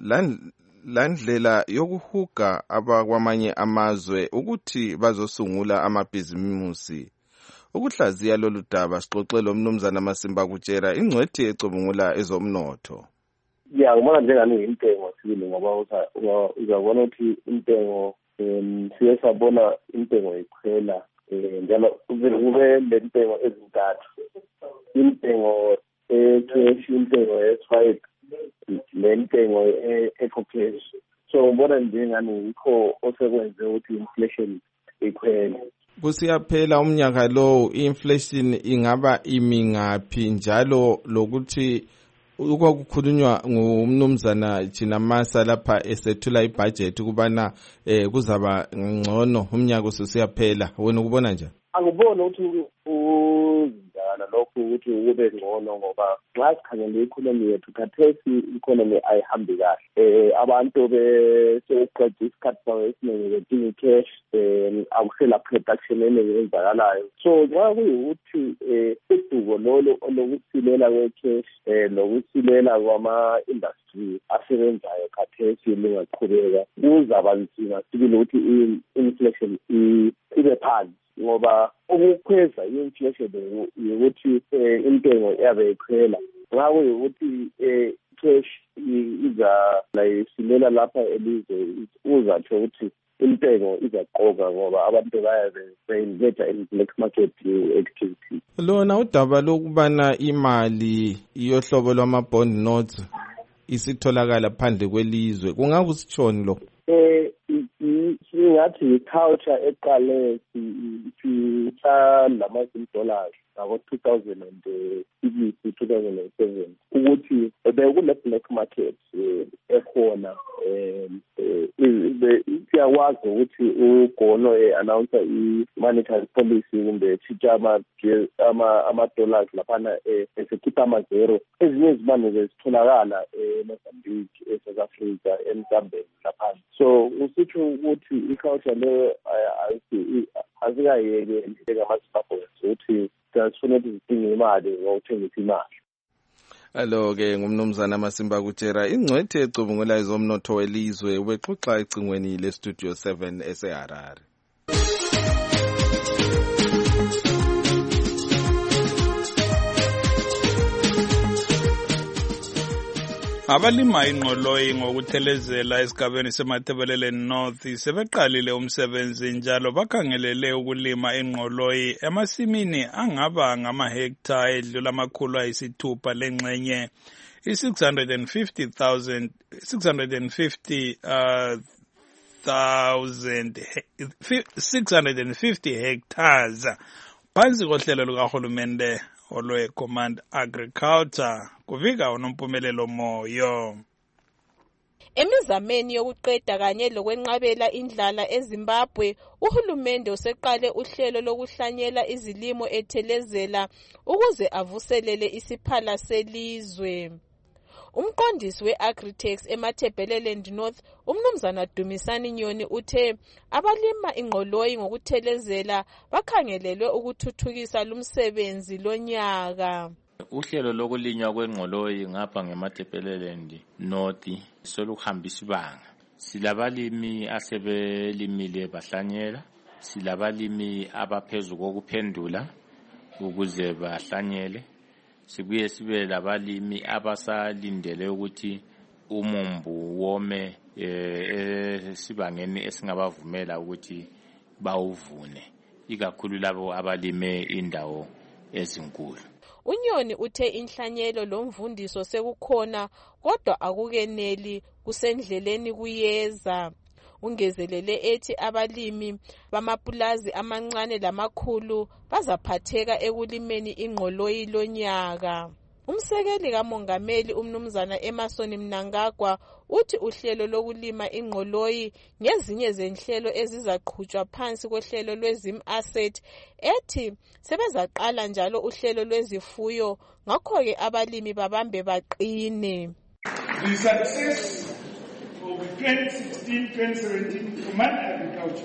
landlela yokuhuga abakwamanye amazwe ukuthi bazosungula amabhizimusi. Ukuhlaziya lolu daba sixoxele umnumzana Masimba Kutshera ingcwethi ecubungula ezomnotho. Ya ngibona njengani intengo sibili ngoba uzabona ukuthi intengo siye sabona intengo ikhwela njalo kube lentengo ezintathu. Intengo e-cash, intengo e-swipe, lentengo e-eco-cash. So ubona njengani yikho osekwenze ukuthi inflation ikhwele. Kusiyaphela umnyaka lo inflation ingaba imingaphi njalo lokuthi ukukhulunywa ngumnumzana Chinamasa lapha esethula ibudget kubana eh kuzaba ngcono umnyaka ususiyaphela. Wena ukubona njani? Angibona ukuthi uzana lokho ukuthi ube ngcono ngoba xa sikhangele economy yethu khathesi economy ayihambi kahle. Eh abantu beseqedisa isikhathi sawo esiningi bedinga cash, eh akusela production enenzakalayo. So xa kuyukuthi eh udubo lolo olokusilela kwe-cash eh nokusilela kwama industry asebenzayo khathesi lingaqhubeka kuzaba nzima sibili ukuthi inflation ibe phansi. Ngoba ukukhweza i-inflation ukuthi intengo yabe ikhwela ngawo ukuthi cash iza la isilela lapha elizwe uzatsho ukuthi intengo izaqoka ngoba abantu bayabe beinvesta in black market activity. Lona udaba lokubana imali iyohlobo lwama-bond notes isitholakala phandle kwelizwe kungakusitshoni lo? Eh singathi i-culture eqale sihla dollars ngabo two thousand six two thousand seven ukuthi bekule black market ekhona uyakwazi ukuthi ugono e-announce i-monetary policy kumbe tshintsha ama-dollars laphana esekhipha amazero. Ezinye izibane zitholakala eMozambique, eSouth Africa, eMzambeni laphana. So usitsho ukuthi i-culture leyo asikayeke njengamaZimbabwe ukuthi sifuna ukuthi zidinge imali ngokuthengisa imali. Alo-ke ngumnumzana Masimba Kutshera, ingcwethe ecubungula ezomnotho welizwe, ubexoxa ecingweni leStudio seven eseHarare. Abalima ingqoloyi ngokuthelezela esigabeni seMatabeleland North sebeqalile umsebenzi njalo bakhangelele ukulima ingqoloyi emasimini angaba ngamahektha edlula amakhulu ayisithupha lengxenye i-six hundred fifty thousand six hundred fifty thousand six hundred fifty hectares phansi kohlelo lukahulumende olwe Command Agriculture. Kuvika unompumelelo Moyo. Emizameni yokuqeda kanye lokwenqabela indlala eZimbabwe, uhulumende useqale uhlelo lokuhlanyela izilimo ethelezela ukuze avuselele isiphala selizwe. Umqondisi we-Agritex eMatabeleland North, umnumzana Dumisani Nyoni, uthe abalima ingqoloyi ngokuthelezela bakhangelelwe ukuthuthukisa lumsebenzi lonyaka. Uhlelo lokulinywa kwengqoloyi ngapha ngeMatabeleland North soluhambisa ibanga. Silabalimi asebelimile bahlanyela, silabalimi abaphezulu kokuphendula ukuze bahlanyele. Sibuye sibe labalimi abasalindele ukuthi umumbu wome esibangeni esingabavumela ukuthi bawuvune, ikakhulu labo abalime indawo ezinkulu. Unyoni uthe inhlanyelo lomvundiso sekukhona kodwa akukeneli, kusendleleni kuyeza. Ungezelele ethi abalimi bamapulazi amancane lamakhulu bazaphatheka ekulimeni ingqoloyi lonyaka. Umsekeli kamongameli umnumzana Emerson Mnangagwa uthi uhlelo lokulima ingqoloyi ngezinye zenhlelo ezizaqhutshwa phansi kohlelo lwezim asset, ethi sebezaqala njalo uhlelo lwezifuyo, ngakho-ke abalimi babambe baqine. The success of twenty sixteen twenty seventeen Command Agriculture.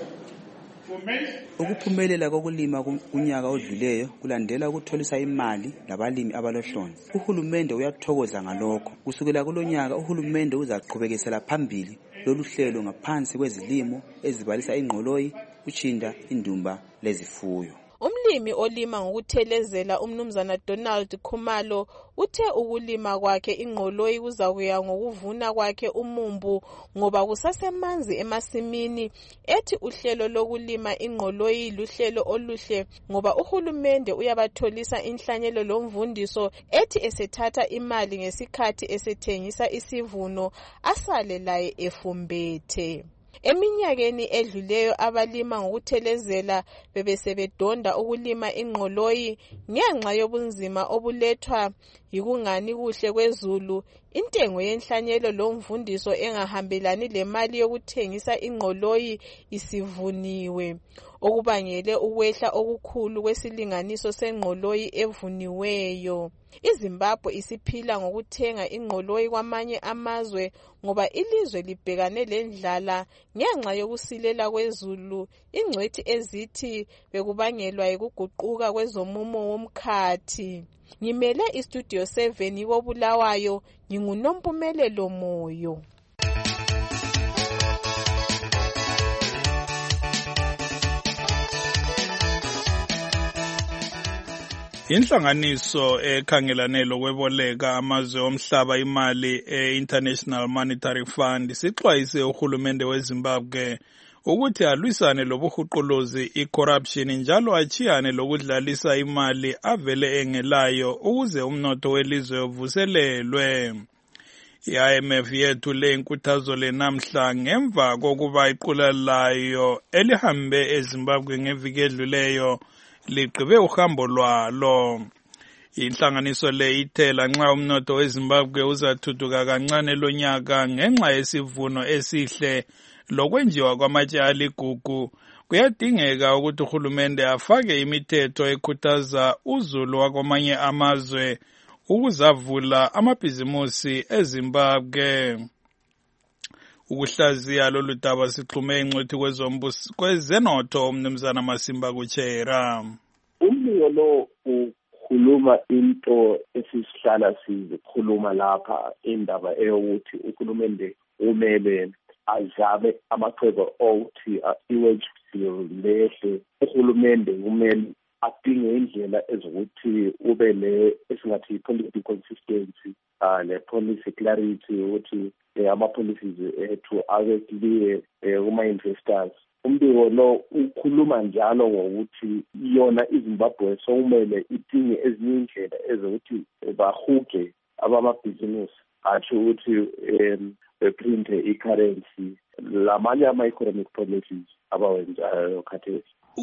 Ukuphumelela kokulima kunyaka odluleyo kulandela ukutholisa imali labalimi abalohlonzi. Uhulumende uyathokoza ngalokho. Kusukela kulonyaka uhulumende uzaqhubekisela phambili lolu hlelo ngaphansi kwezilimo ezibalisa ingqoloyi, utshinda, indumba lezifuyo. Umlimi olima ngokuthelezela umnumzana Donald Khumalo uthe ukulima kwakhe ingqoloyi kuzakuya ngokuvuna kwakhe umumbu ngoba kusasemanzi emasimini, ethi uhlelo lokulima ingqoloyi luhlelo oluhle ngoba uhulumende uyabatholisa inhlanyelo lomvundiso, ethi esethatha imali ngesikhathi esethengisa isivuno asale laye efumbethe. Eminyakeni edluleyo abalima ngokuthelezela bebesebedonda ukulima ingqoloyi ngenxa yobunzima obulethwa yikungani kuhle kwezulu, intengo yenhlanyelo lomvundiso engahambelani lemali yokuthengisa ingqoloyi isivuniwe, okubangele ukwehla okukhulu kwesilinganiso sengqoloyi evuniweyo. iZimbabwe isiphila ngokuthenga ingqoloyi kwamanye amazwe ngoba ilizwe libhekane lendlala ngenxa yokusilela kwezulu, ingcwethi ezithi bekubangelwa yikuguquka kwezomumo womkhathi. Ngimele iStudio seven koBulawayo, nginguNompumelelo Moyo. Inhlanganiso ekhangelane lokweboleka amazwe omhlaba imali e-International Monetary Fund sixwayise uhulumende weZimbabwe ukuthi alwisane lobuhuquluzi, i-corruption, njalo achiyane lokudlalisa imali avele engelayo ukuze umnotho welizwe uvuselelwe. I-I M F yethule inkuthazo lenamhla ngemva kokuba iqula layo elihambe eZimbabwe ngeviki edluleyo ligqibe uhambo lwalo. Inhlanganiso le ithe lanxa umnotho weZimbabwe uzathuthuka kancane lonyaka ngenxa yesivuno esihle lokwenziwa kwamatshali aligugu, kuyadingeka ukuthi uhulumende afake imithetho ekhuthaza uzulu wakwamanye amazwe ukuzavula amabhizimusi eZimbabwe. Ukuhlaziya lolu daba sixhume ingcwethi kwezombuso kwezenotho umnumzana Masimba Kuchera. Umbiko lo ukhuluma into esisihlala sizikhuluma lapha indaba eyokuthi uhulumende umele azabe amacebo okuthi iwage bill lehle. Uhulumende kumele adinge indlela ezokuthi ube le esingathi political consistency uh, ne policy clarity ukuthi ama-policies ethu abe clear kuma-investors. Umbiko lo ukhuluma njalo ngokuthi yona iZimbabwe sokumele idinge ezinye indlela ezokuthi bahuge abamabhizinisi athi ukuthi um beprinte i-currency lamanye ama-economic policies abawenzayo khathesi.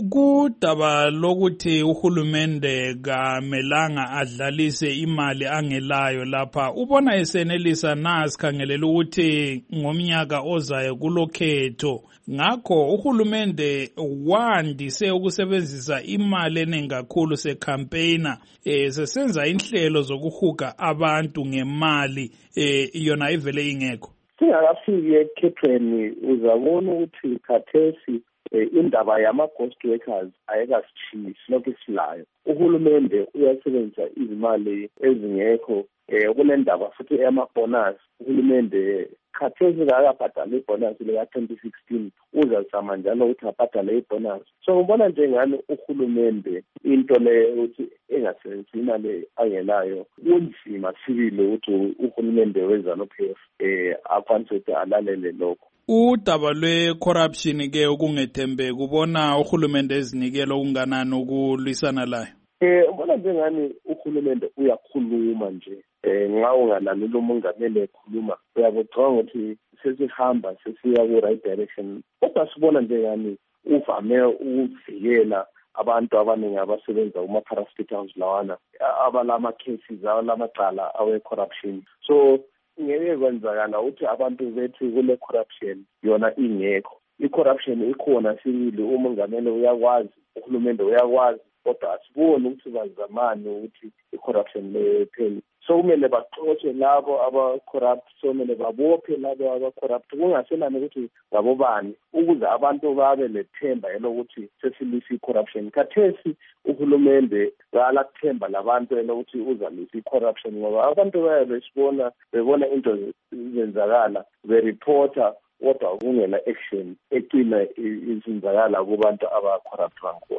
Kudaba lokuthi uhulumende kamelanga adlalise imali angelayo lapha, ubona esenelisa na sikhangelela ukuthi ngomnyaka ozayo kulokhetho, ngakho uhulumende wandise ukusebenzisa imali eningi kakhulu secampaigner eh sesenza inhlelo zokuhuga abantu ngemali eh yona ivele ingekho. Singakafiki ekhethweni uzabona ukuthi khathesi indaba yama-ghost workers ayikasitshiyi silokhu silayo. Uhulumende uyasebenzisa izimali ezingekho um kunendaba futhi eyama-bonus. Uhulumende khathesi kakabhadala ibonus lika-twenty sixteen uzazama njalo ukuthi abhadale ibonus. So ngibona njengani uhulumende into leyo ukuthi engasebenzisi imali angelayo kunzima sibili ukuthi uhulumende weZANU-P F um akwanise ukuthi alalele lokho. Udaba lwe-corruption ke okungethembeki ubona uhulumende ezinikela okunganani ukulwisana layo? Eh ubona njengani uhulumende uyakhuluma nje eh nxa ungalalela umongameli ekhuluma uyabocanga ukuthi sesihamba sesiya ku right direction. Kodwa sibona njengani uvame ukuvikela abantu abaningi abasebenza kuma-parastatals lawana abalama cases abalamacala awe-corruption. So ngeke kwenzakala ukuthi abantu bethi kule corruption yona ingekho. I-corruption ikhona sibili, umongameli uyakwazi, uhulumende uyakwazi, kodwa asiboni ukuthi bazamani ukuthi i-corruption leyo iphele. So kumele baxotshe labo aba-corrupt, so kumele babophe labo aba-corrupt, kungaselani ukuthi ngabobani, ukuze abantu babe lethemba elokuthi sesilisa i-corruption. Khathesi uhulumende bayalakuthemba labantu elokuthi uzalisa i-corruption ngoba abantu baye besibona bebona into zenzakala bereporta kodwa kungena action egcina izenzakala kubantu aba-corrupt bankhona.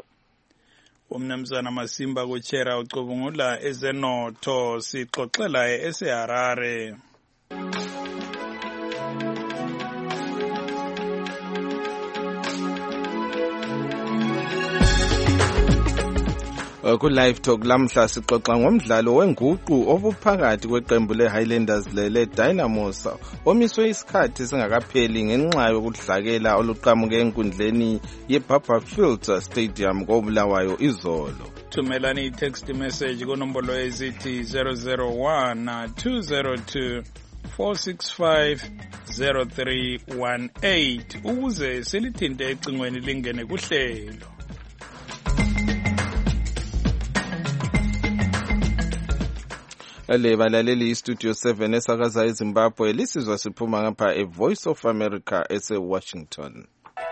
Umnumzana Masimba Kuchera ucubungula ezenotho sixoxela eseHarare. Ku live talk lamhla sixoxa ngomdlalo wenguqu obuphakathi kweqembu leHighlanders lele Dynamos omiswe isikhathi singakapheli ngenxa yokudlakela oluqhamuke enkundleni yeBarberfield Stadium koBulawayo izolo. Thumelani i-text message kunombolo ezithi zero zero one two zero two four six five zero three one eight ukuze silithinte ecingweni lingene kuhlelo. Ale balaleli iStudio seven esakaza eZimbabwe lisizwa siphuma ngapha eVoice of America eseWashington.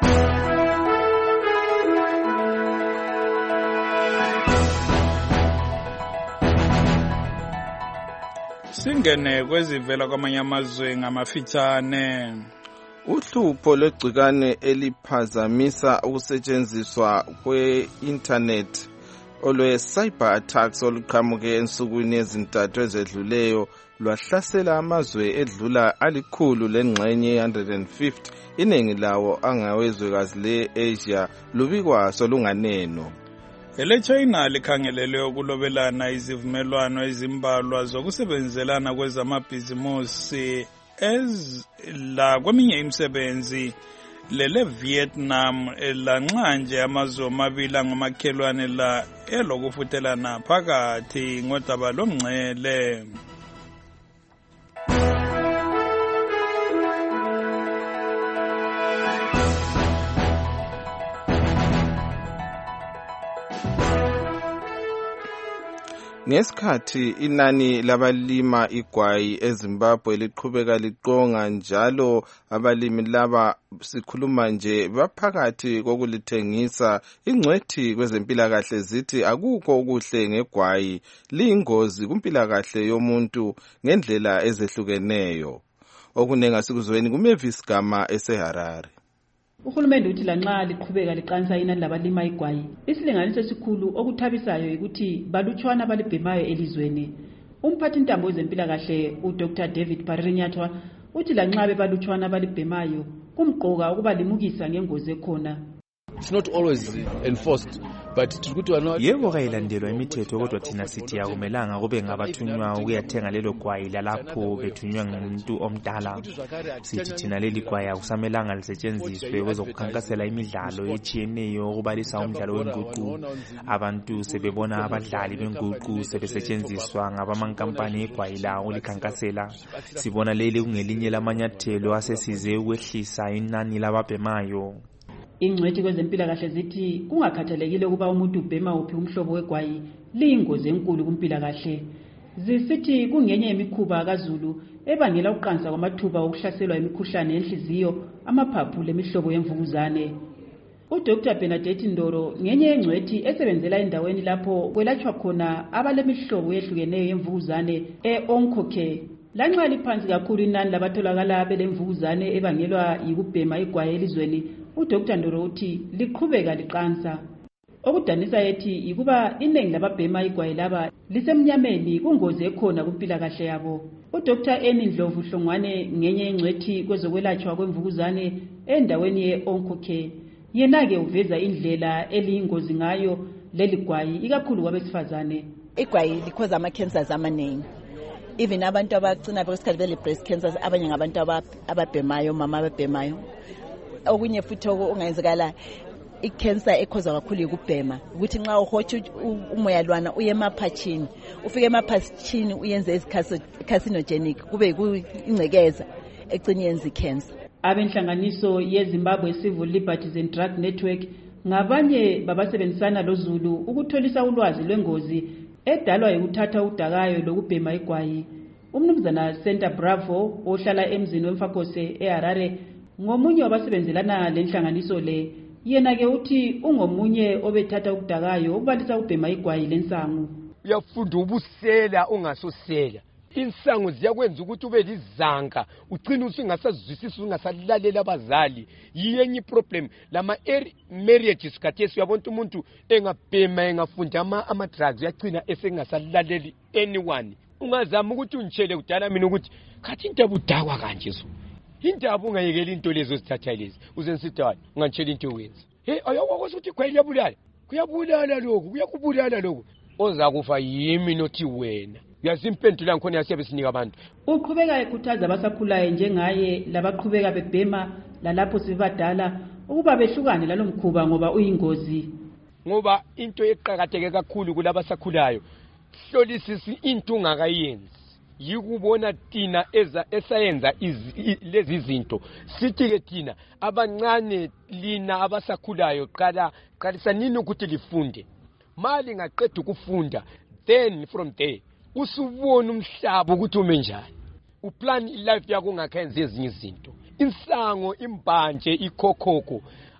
Singene kwezivela kwamanye amazwe ngamafitshane. Uhlupho lwegcikane eliphazamisa ukusetshenziswa kwe-internet olwe cyber attacks oluqhamuke ensukwini ezintathu ezedluleyo lwahlasela amazwe edlula alikhulu lengxenye one hundred fifty, iningi lawo angawezwekazi le-Asia lubikwaso lunganeno. EleChina likhangelele ukulobelana izivumelwano ezimbalwa zokusebenzelana kwezamabhizimusi ezla kweminye imisebenzi lele Vietnam lanxa nje amazwe amabili angomakhelwane la elokufutelana phakathi ngodaba lomngcele. Ngesikhathi inani labalima igwayi eZimbabwe liqhubeka liqonga njalo abalimi laba sikhuluma nje baphakathi kokulithengisa, ingcwethi kwezempilakahle zithi akukho okuhle ngegwayi, liyingozi kumpilakahle yomuntu ngendlela ezehlukeneyo. Okunenga sikuzweni kuMavis Gama eseHarare. Uhulumende uthi lanxa liqhubeka liqanisa inani labalima igwayi, isilinganiso esikhulu okuthabisayo ukuthi balutshwana abalibhemayo elizweni. Umphathi ntambo wezempilakahle uDr David Parinyatwa uthi lanxa bebalutshwana abalibhemayo kumqoka ukuba limukisa ngengozi ekhona. It's not always enforced. Yebo kayilandelwa imithetho kodwa thina sithi akumelanga kube ngabathunywa ukuyathenga lelo gwayi lalapho bethunywa ngumuntu omdala. Sithi thina leli gwayi akusamelanga lisetshenziswe kwezokukhankasela imidlalo etshiyeneyo okubalisa umdlalo wenguqu. Abantu sebebona abadlali benguqu sebesetshenziswa ngabamankampani egwayi lawo likhankasela. Sibona leli kungelinye lamanyathelo asesize ukwehlisa inani lababhemayo. Ingcwethi kwezempilakahle zithi kungakhathalekile ukuba umuntu ubhema uphi umhlobo wegwayi, liyingozi enkulu kumpilakahle. Zisithi kungenye imikhuba kaZulu ebangela ukuqansa kwamathuba okuhlaselwa imikhuhlane yenhliziyo, amaphaphu lemihlobo yemvukuzane. uDr Bernadette Ndoro ngenye yengcwethi esebenzela endaweni lapho kwelatshwa khona abalemihlobo ehlukeneyo yemvukuzane e-Oncocare. Lanxa liphansi kakhulu inani labatholakala belemvukuzane ebangelwa yikubhema igwayi elizweni, uDr Ndoro uthi liqhubeka liqansa. Okudanisa ethi yikuba iningi lababhema igwayi laba lisemnyameni kungozi ekhona kumpilakahle yabo. uDr Eni Ndlovu Hlongwane ngenye yengcwethi kwezokwelatshwa kwemvukuzane endaweni ye-Oncocare, yena-ke uveza indlela eliyingozi ngayo leli gwayi ikakhulu kwabesifazane. Igwayi likhoza ama-cancers amaningi. Even abantu abagcina besikhathi bele breast cancers, abanye ngabantu ababhemayo, mama ababhemayo. Okunye futhi ongayenzekala icancer ekhoza kakhulu yikubhema, ukuthi nxa uhotsha umoya lwana uye emaphachini, ufike emaphachini uyenze carcinogenic, kube ingcekeza egcina yenza icancer. Abenhlanganiso yeZimbabwe Civil Liberties and Drug Network ngabanye babasebenzisana loZulu ukutholisa ulwazi lwengozi edalwa yikuthatha udakayo lokubhema igwayi. Umnumzana Center Bravo ohlala emzini wemfakose eHarare ngomunye wabasebenzelana lenhlanganiso le, yena ke uthi ungomunye obethatha ukudakayo ukubalisa ubhema igwayi lensangu. Uyafunda ubusela ungasosela. Insangu ziyakwenza ukuthi ube lizanga, ugcina usungasazwisisi ungasalalela abazali. Yiyenye problem lama marriages kathesi uyabona umuntu engabhema engafunda ama ama drugs yagcina esengasalaleli anyone. Ungazama ukuthi unitshele kudala mina ukuthi khathi into budakwa kanje so. Indaba ungayekela into lezo zithatha lezi uzensidala ungantshela into wenza. Hey ayakwazi ukuthi kweli yabulala. Kuyabulala lokho, kuyakubulala lokho. Oza kufa yimi nothi wena. Yazimpendula ngikhona yasiyabe sinika abantu. Uqhubeka ekhuthaza abasakhulayo njengaye labaqhubeka bebhema lalapho sibadala ukuba behlukane lalomkhuba ngoba uyingozi. Ngoba into eqhakatheke kakhulu kulabasakhulayo, hlolisisi into ungakayenzi. Yikubona tina eza esayenza lezi zinto. Sithi ke tina abancane lina abasakhulayo qala qalisa nini ukuthi lifunde. Mali ngaqeda ukufunda, then from there usubona umhlaba ukuthi ume njani. Uplan life yakho ungakhenza ezinye izinto. Insango, imbanje, ikhokhoko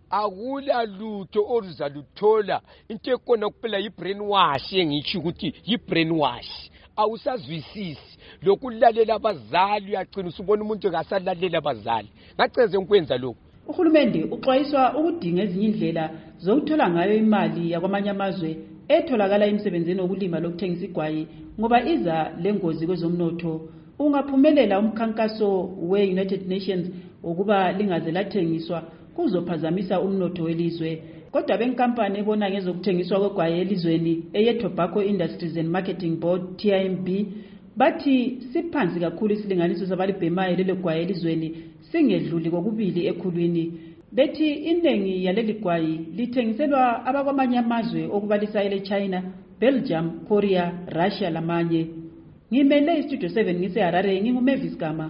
akula lutho oluzaluthola. Into ekona kuphela yi-brainwash engitsho ukuthi yi-brainwash. Awusazwisisi lokulalela abazali, uyagcina usubona umuntu akasalalela abazali. Ngaceze ukwenza lokho. Uhulumende uxwayiswa ukudinga ezinye indlela zokuthola ngayo imali yakwamanye amazwe etholakala emsebenzini wokulima lokuthengisa igwayi ngoba iza lengozi kwezomnotho. Ungaphumelela umkhankaso we-United Nations ukuba lingaze lathengiswa kuzophazamisa umnotho welizwe. Kodwa benkampani ebona ngezokuthengiswa kwegwayi elizweni eye-Tobacco Industries and Marketing Board T I M B bathi siphansi kakhulu isilinganiso sabalibhemayo lelo gwayi elizweni singedluli kokubili ekhulwini. bethi iningi yaleli gwayi lithengiselwa abakwamanye amazwe okubalisa ele China, Belgium, Korea, Russia lamanye. Ngimele istudio seven ngiseHarare, nginguMavis Gama.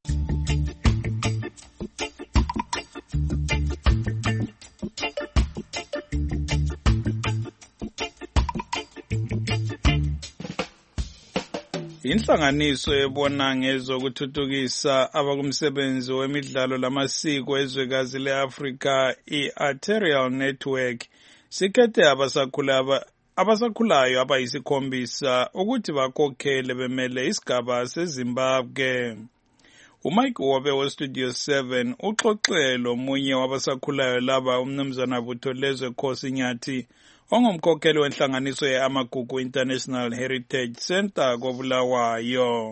Inhlanganiso ebona ngezokuthuthukisa abakumsebenzi wemidlalo lamasiko ezwekazi leAfrika i-Arterial Network sikhethe abasakhula abasakhulayo abayisikhombisa ukuthi bakhokhele bemele isigaba seZimbabwe. uMike Wobe weStudio seven uxoxelo omunye wabasakhulayo laba umnumzana Butholezwe Khosi Nyathi ongumkhokheli wenhlanganiso ye-Amagugu International Heritage Center koBulawayo.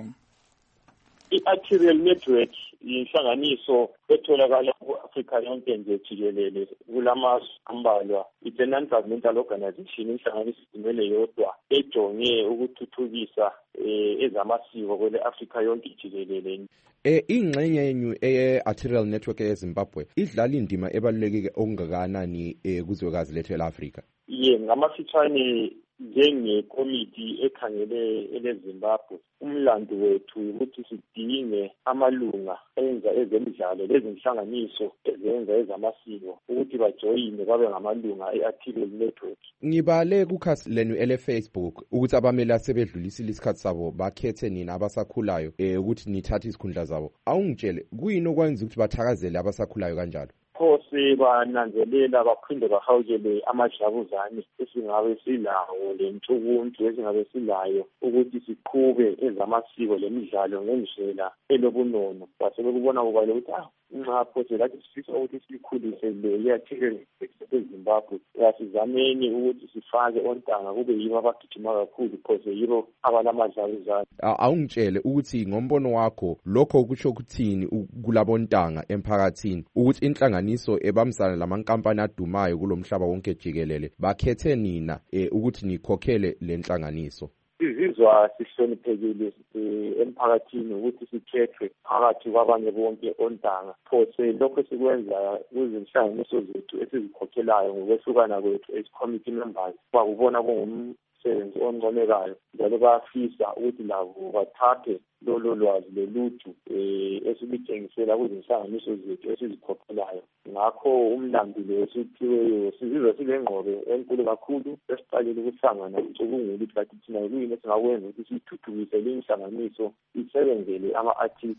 I-Arterial Network yinhlanganiso etholakala ku-Afrika yonke nje jikelele kulamazwe ambalwa. It's a non-governmental organization, inhlanganiso imele yodwa ejonge ukuthuthukisa ezamasiko kwele Afrika yonke jikelele. Eh ingxenye yenu eye-Arterial Network eZimbabwe idlala indima ebalulekile okungakanani kuzwekazi lethu e-Afrika? Ye ngamafitshane njengekomiti ekhangele eleZimbabwe, umlando wethu ukuthi sidinge amalunga enza ezemidlalo lezinhlanganiso ezenza ezamasiko ukuthi bajoyine babe ngamalunga e-Arterial Network. Ngibale kukhasi lenu ele-Facebook ukuthi abameli asebedlulisile isikhathi sabo bakhethe nina abasakhulayo eh ukuthi nithathe isikhundla zabo. Awungitshele kuyini okwenza ukuthi bathakazele abasakhulayo kanjalo? Phose bananzelela baphinde bahawukele amadlabuzane esingabe silawo lentshukuntshu esingabe silayo ukuthi siqhube ezamasiko lemidlalo ngendlela elobunono. Basebekubona kubale ukuthi ah nxa phose lathi sifisa ukuthi sikhulise le ye-Arterial eZimbabwe yasizameni ukuthi sifake ontanga kube yibo abagijima kakhulu phose yibo abalamadlabuzane. Awungitshele ukuthi ngombono wakho lokho kusho ukuthini kulabontanga emphakathini ukuthi inhlanganiso ebamsana lamankampani adumayo kulomhlaba wonke jikelele bakhethe nina eh, ukuthi nikhokhele le nhlanganiso? Sizizwa sihloniphekile emphakathini ukuthi sikhethwe phakathi kwabanye bonke ontanga. Phose lokho sikwenza kuzinhlanganiso zethu esizikhokhelayo ngokwehlukana kwethu as committee members bakubona kungumsebenzi oncomekayo njalo bayafisa ukuthi labo bathathe lolo lwazi loluthu esilitshengisela kuzinhlanganiso zethu esizikhokhelayo. Ngakho umlambi lo esithiweyo sizizwa silengqobe enkulu kakhulu esiqalile ukuhlangana ucubungula ukuthi bathi thina yini esingakwenza ukuthi sithuthukise le nhlanganiso isebenzele ama-artists.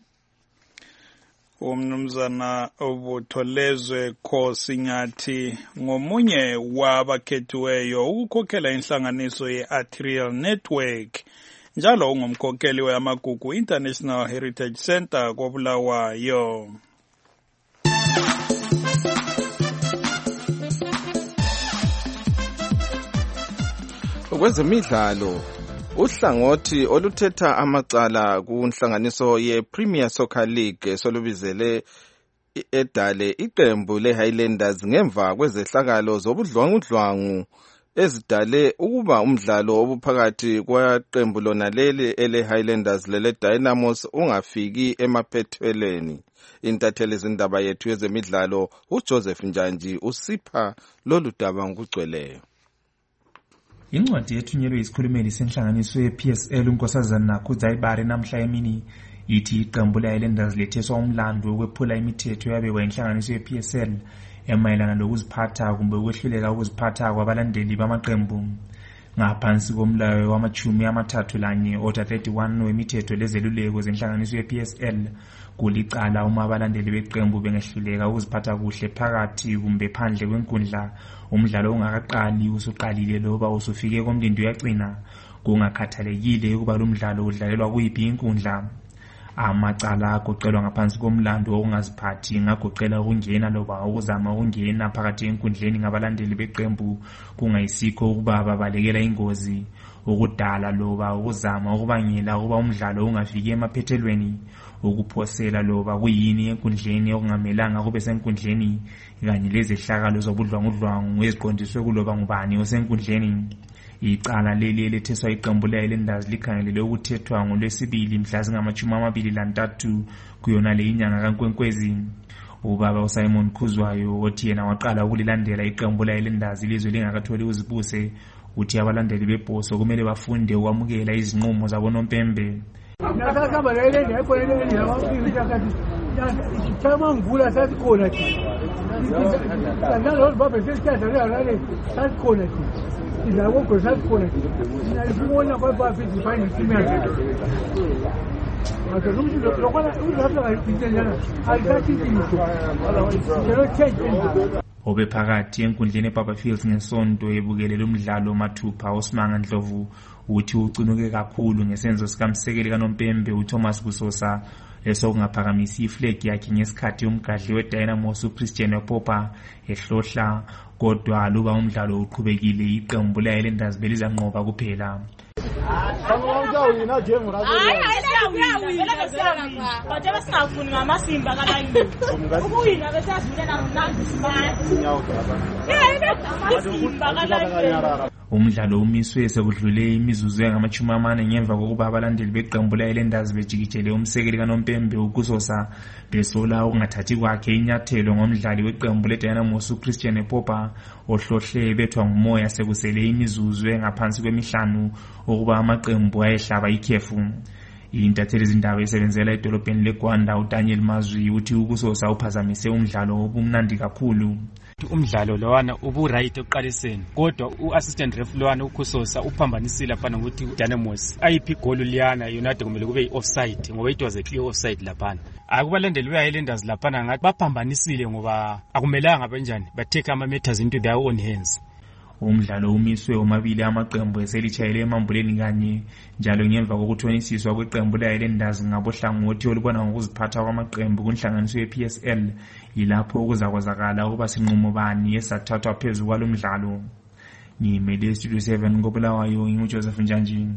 Umnumzana Butholezwe Khosi Nyathi ngomunye wabakhethiweyo ukukhokhela inhlanganiso ye-Arterial Network njalo ungumkhokheli we-Amagugu International Heritage Center koBulawayo. Kwezemidlalo uhlangothi oluthetha amacala kunhlanganiso ye-Premier Soccer League solubizele edale iqembu le-Highlanders ngemva kwezehlakalo zobudlwangudlwangu ezidale ukuba umdlalo obuphakathi kwaqembu lona leli ele-Highlanders lele-Dynamos ungafiki emaphethelweni. Intatheli zindaba yethu yezemidlalo uJoseph Njanji usipha lolu daba ngokugcweleyo. Incwadi ethunyelwe isikhulumeli senhlanganiso ye-P S L uNkosazana Nakhudzayibare namhla emini ithi iqembu le-Highlanders letheswa umlando wokwephula imithetho yabekwa inhlanganiso ye-P S L emayelana lokuziphatha kumbe ukwehluleka ukuziphatha kwabalandeli bamaqembu. Ngaphansi komlayo wamachumi amathathu lanye order thirty-one wemithetho lezeluleko zenhlanganiso ye-P S L kulicala uma abalandeli beqembu bengehluleka ukuziphatha kuhle phakathi kumbe phandle kwenkundla umdlalo ungakaqali usuqalile loba usufike komlindo uyagcina kungakhathalekile ukuba lo mdlalo udlalelwa kuyiphi inkundla. Amacala agoqelwa ngaphansi komlando okungaziphathi ngagoqela ukungena loba ukuzama ukungena phakathi enkundleni ngabalandeli beqembu kungayisikho ukuba babalekela ingozi, ukudala loba ukuzama ukubangela ukuba umdlalo ungafiki emaphethelweni, ukuphosela loba kuyini enkundleni okungamelanga kube senkundleni kanye lezehlakalo zobudlwangudlwangu eziqondiswe kuloba ngubani osenkundleni. Icala leli eletheswa iqembu le-Highlanders likhangelele ukuthethwa ngolwesibili mhla zingamachumi amabili lantathu kuyona le inyanga kaNkwenkwezi. ubaba uSimon Khuzwayo othi yena waqala ukulilandela iqembu leHighlanders ilizwe lingakatholi uzibuse uthi abalandeli bebhoso kumele bafunde ukwamukela izinqumo zabonompembe. Nakakamba lele ndiyayikhona le yawafika phakathi isithama ngula sasikhona thi nalo baba sesithatha lale sasikhona thi ilawo go sasikhona thi nalibona kwa baba ifine team yakhe akazumthi lokho uzapha ngayithenjana ayikathi into wala change obe phakathi enkundleni eBaba Fields ngesonto ebukelele umdlalo mathupha oSimanga Ndlovu uthi ucinuke kakhulu ngesenzo sikamsekeli kaNompembe uThomas Kusosa esokungaphakamisa iflag yakhe ngesikhathi umgadli weDynamos uChristian Popa ehlohla kodwa luba umdlalo uqhubekile iqembu leHighlanders belizanqoba kuphela. Umdlalo umiswe sekudlule imizuzu engamachumi amane ngemva kokuba abalandeli beqembu leHighlanders bejikijele umsekeli kaNompembe uKusosa besola ukungathathi kwakhe inyathelo ngomdlali weqembu leDynamos uChristian Popa ohlohle bethwa ngumoya sekusele imizuzu engaphansi kwemihlanu ukuba amaqembu ayehlaba ikhefu. Intatheli izindaba esebenzela edolobheni leGwanda uDaniel Mazwi uthi uKusosa uphazamise umdlalo obumnandi kakhulu. Umdlalo lowana ubu-right ekuqaliseni kodwa u-assistant ref lowana uKhusosa uphambanisile lapha ukuthi uDynamos ayiphi igoli liyana United kumele kube yi-offside ngoba it was a clear offside laphana. Akubalandeli beHighlanders laphana ngathi baphambanisile ngoba akumelanga benjani batake ama-matters into their own hands. Umdlalo umiswe omabili amaqembu eselitshayele emambuleni kanye njalo ngemva kokuthonisiswa kweqembu leHighlanders ngabohlangothi olubona ngokuziphatha kwamaqembu kunhlanganiso ye-P S L yilapho okuzakwazakala ukuba sinqumo bani esathathwa phezu kwalo mdlalo. Ngimele Studio seven ngobulawayo nginguJoseph Njanjini.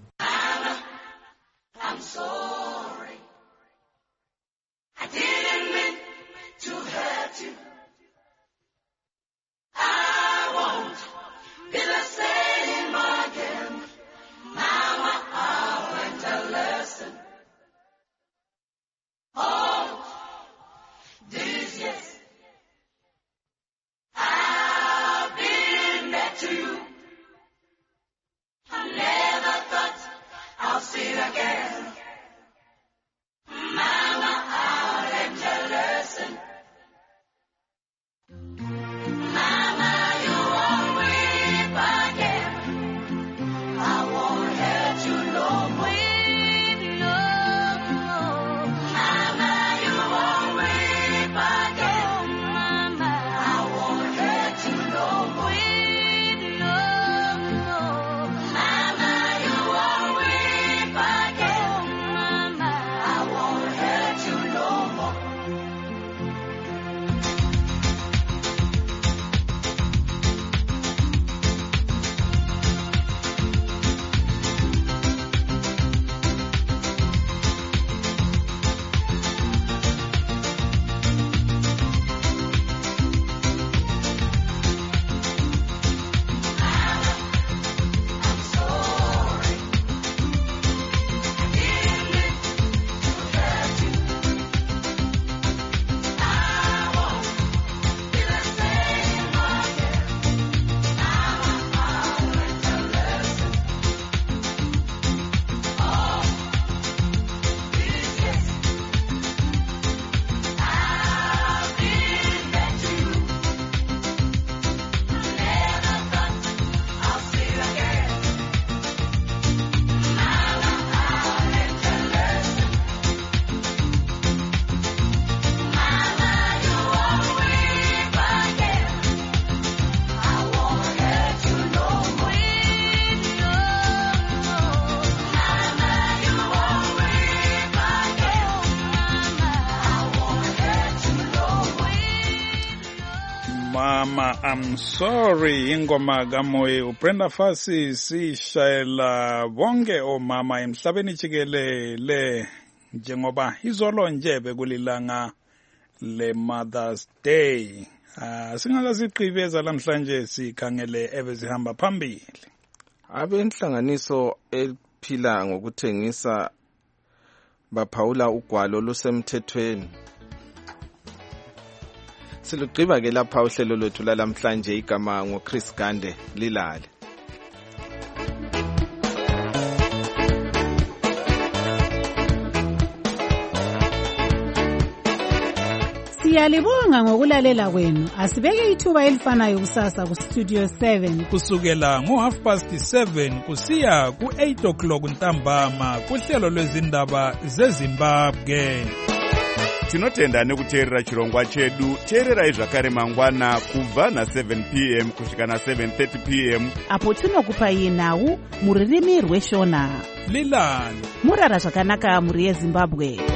Mama I'm sorry ingoma kaMoye uBrenda Fassie sishayela bonke omama emhlabeni jikelele njengoba izolo nje bekulilanga le Mother's Day. Ah singakasiqhibeza namhlanje sikhangele ebezihamba phambili. Abenhlanganiso ephila ngokuthengisa baphawula ugwalo lusemthethweni. Silugqiba-ke lapha uhlelo lwethu lalamhlanje. Igama ngoChris Gande. Lilale. Siyalibonga ngokulalela kwenu. Asibeke ithuba elifanayo kusasa ku Studio seven kusukela ngo half past seven kusiya ku eight o'clock ntambama kuhlelo lwezindaba zeZimbabwe. Tinotenda nekuteerera chirongwa chedu. Teererai zvakare mangwana kubva na seven p m kusvika na seven thirty p m apo tinokupai nhau muririmi rweshona. Lilani murara zvakanaka muri yeZimbabwe.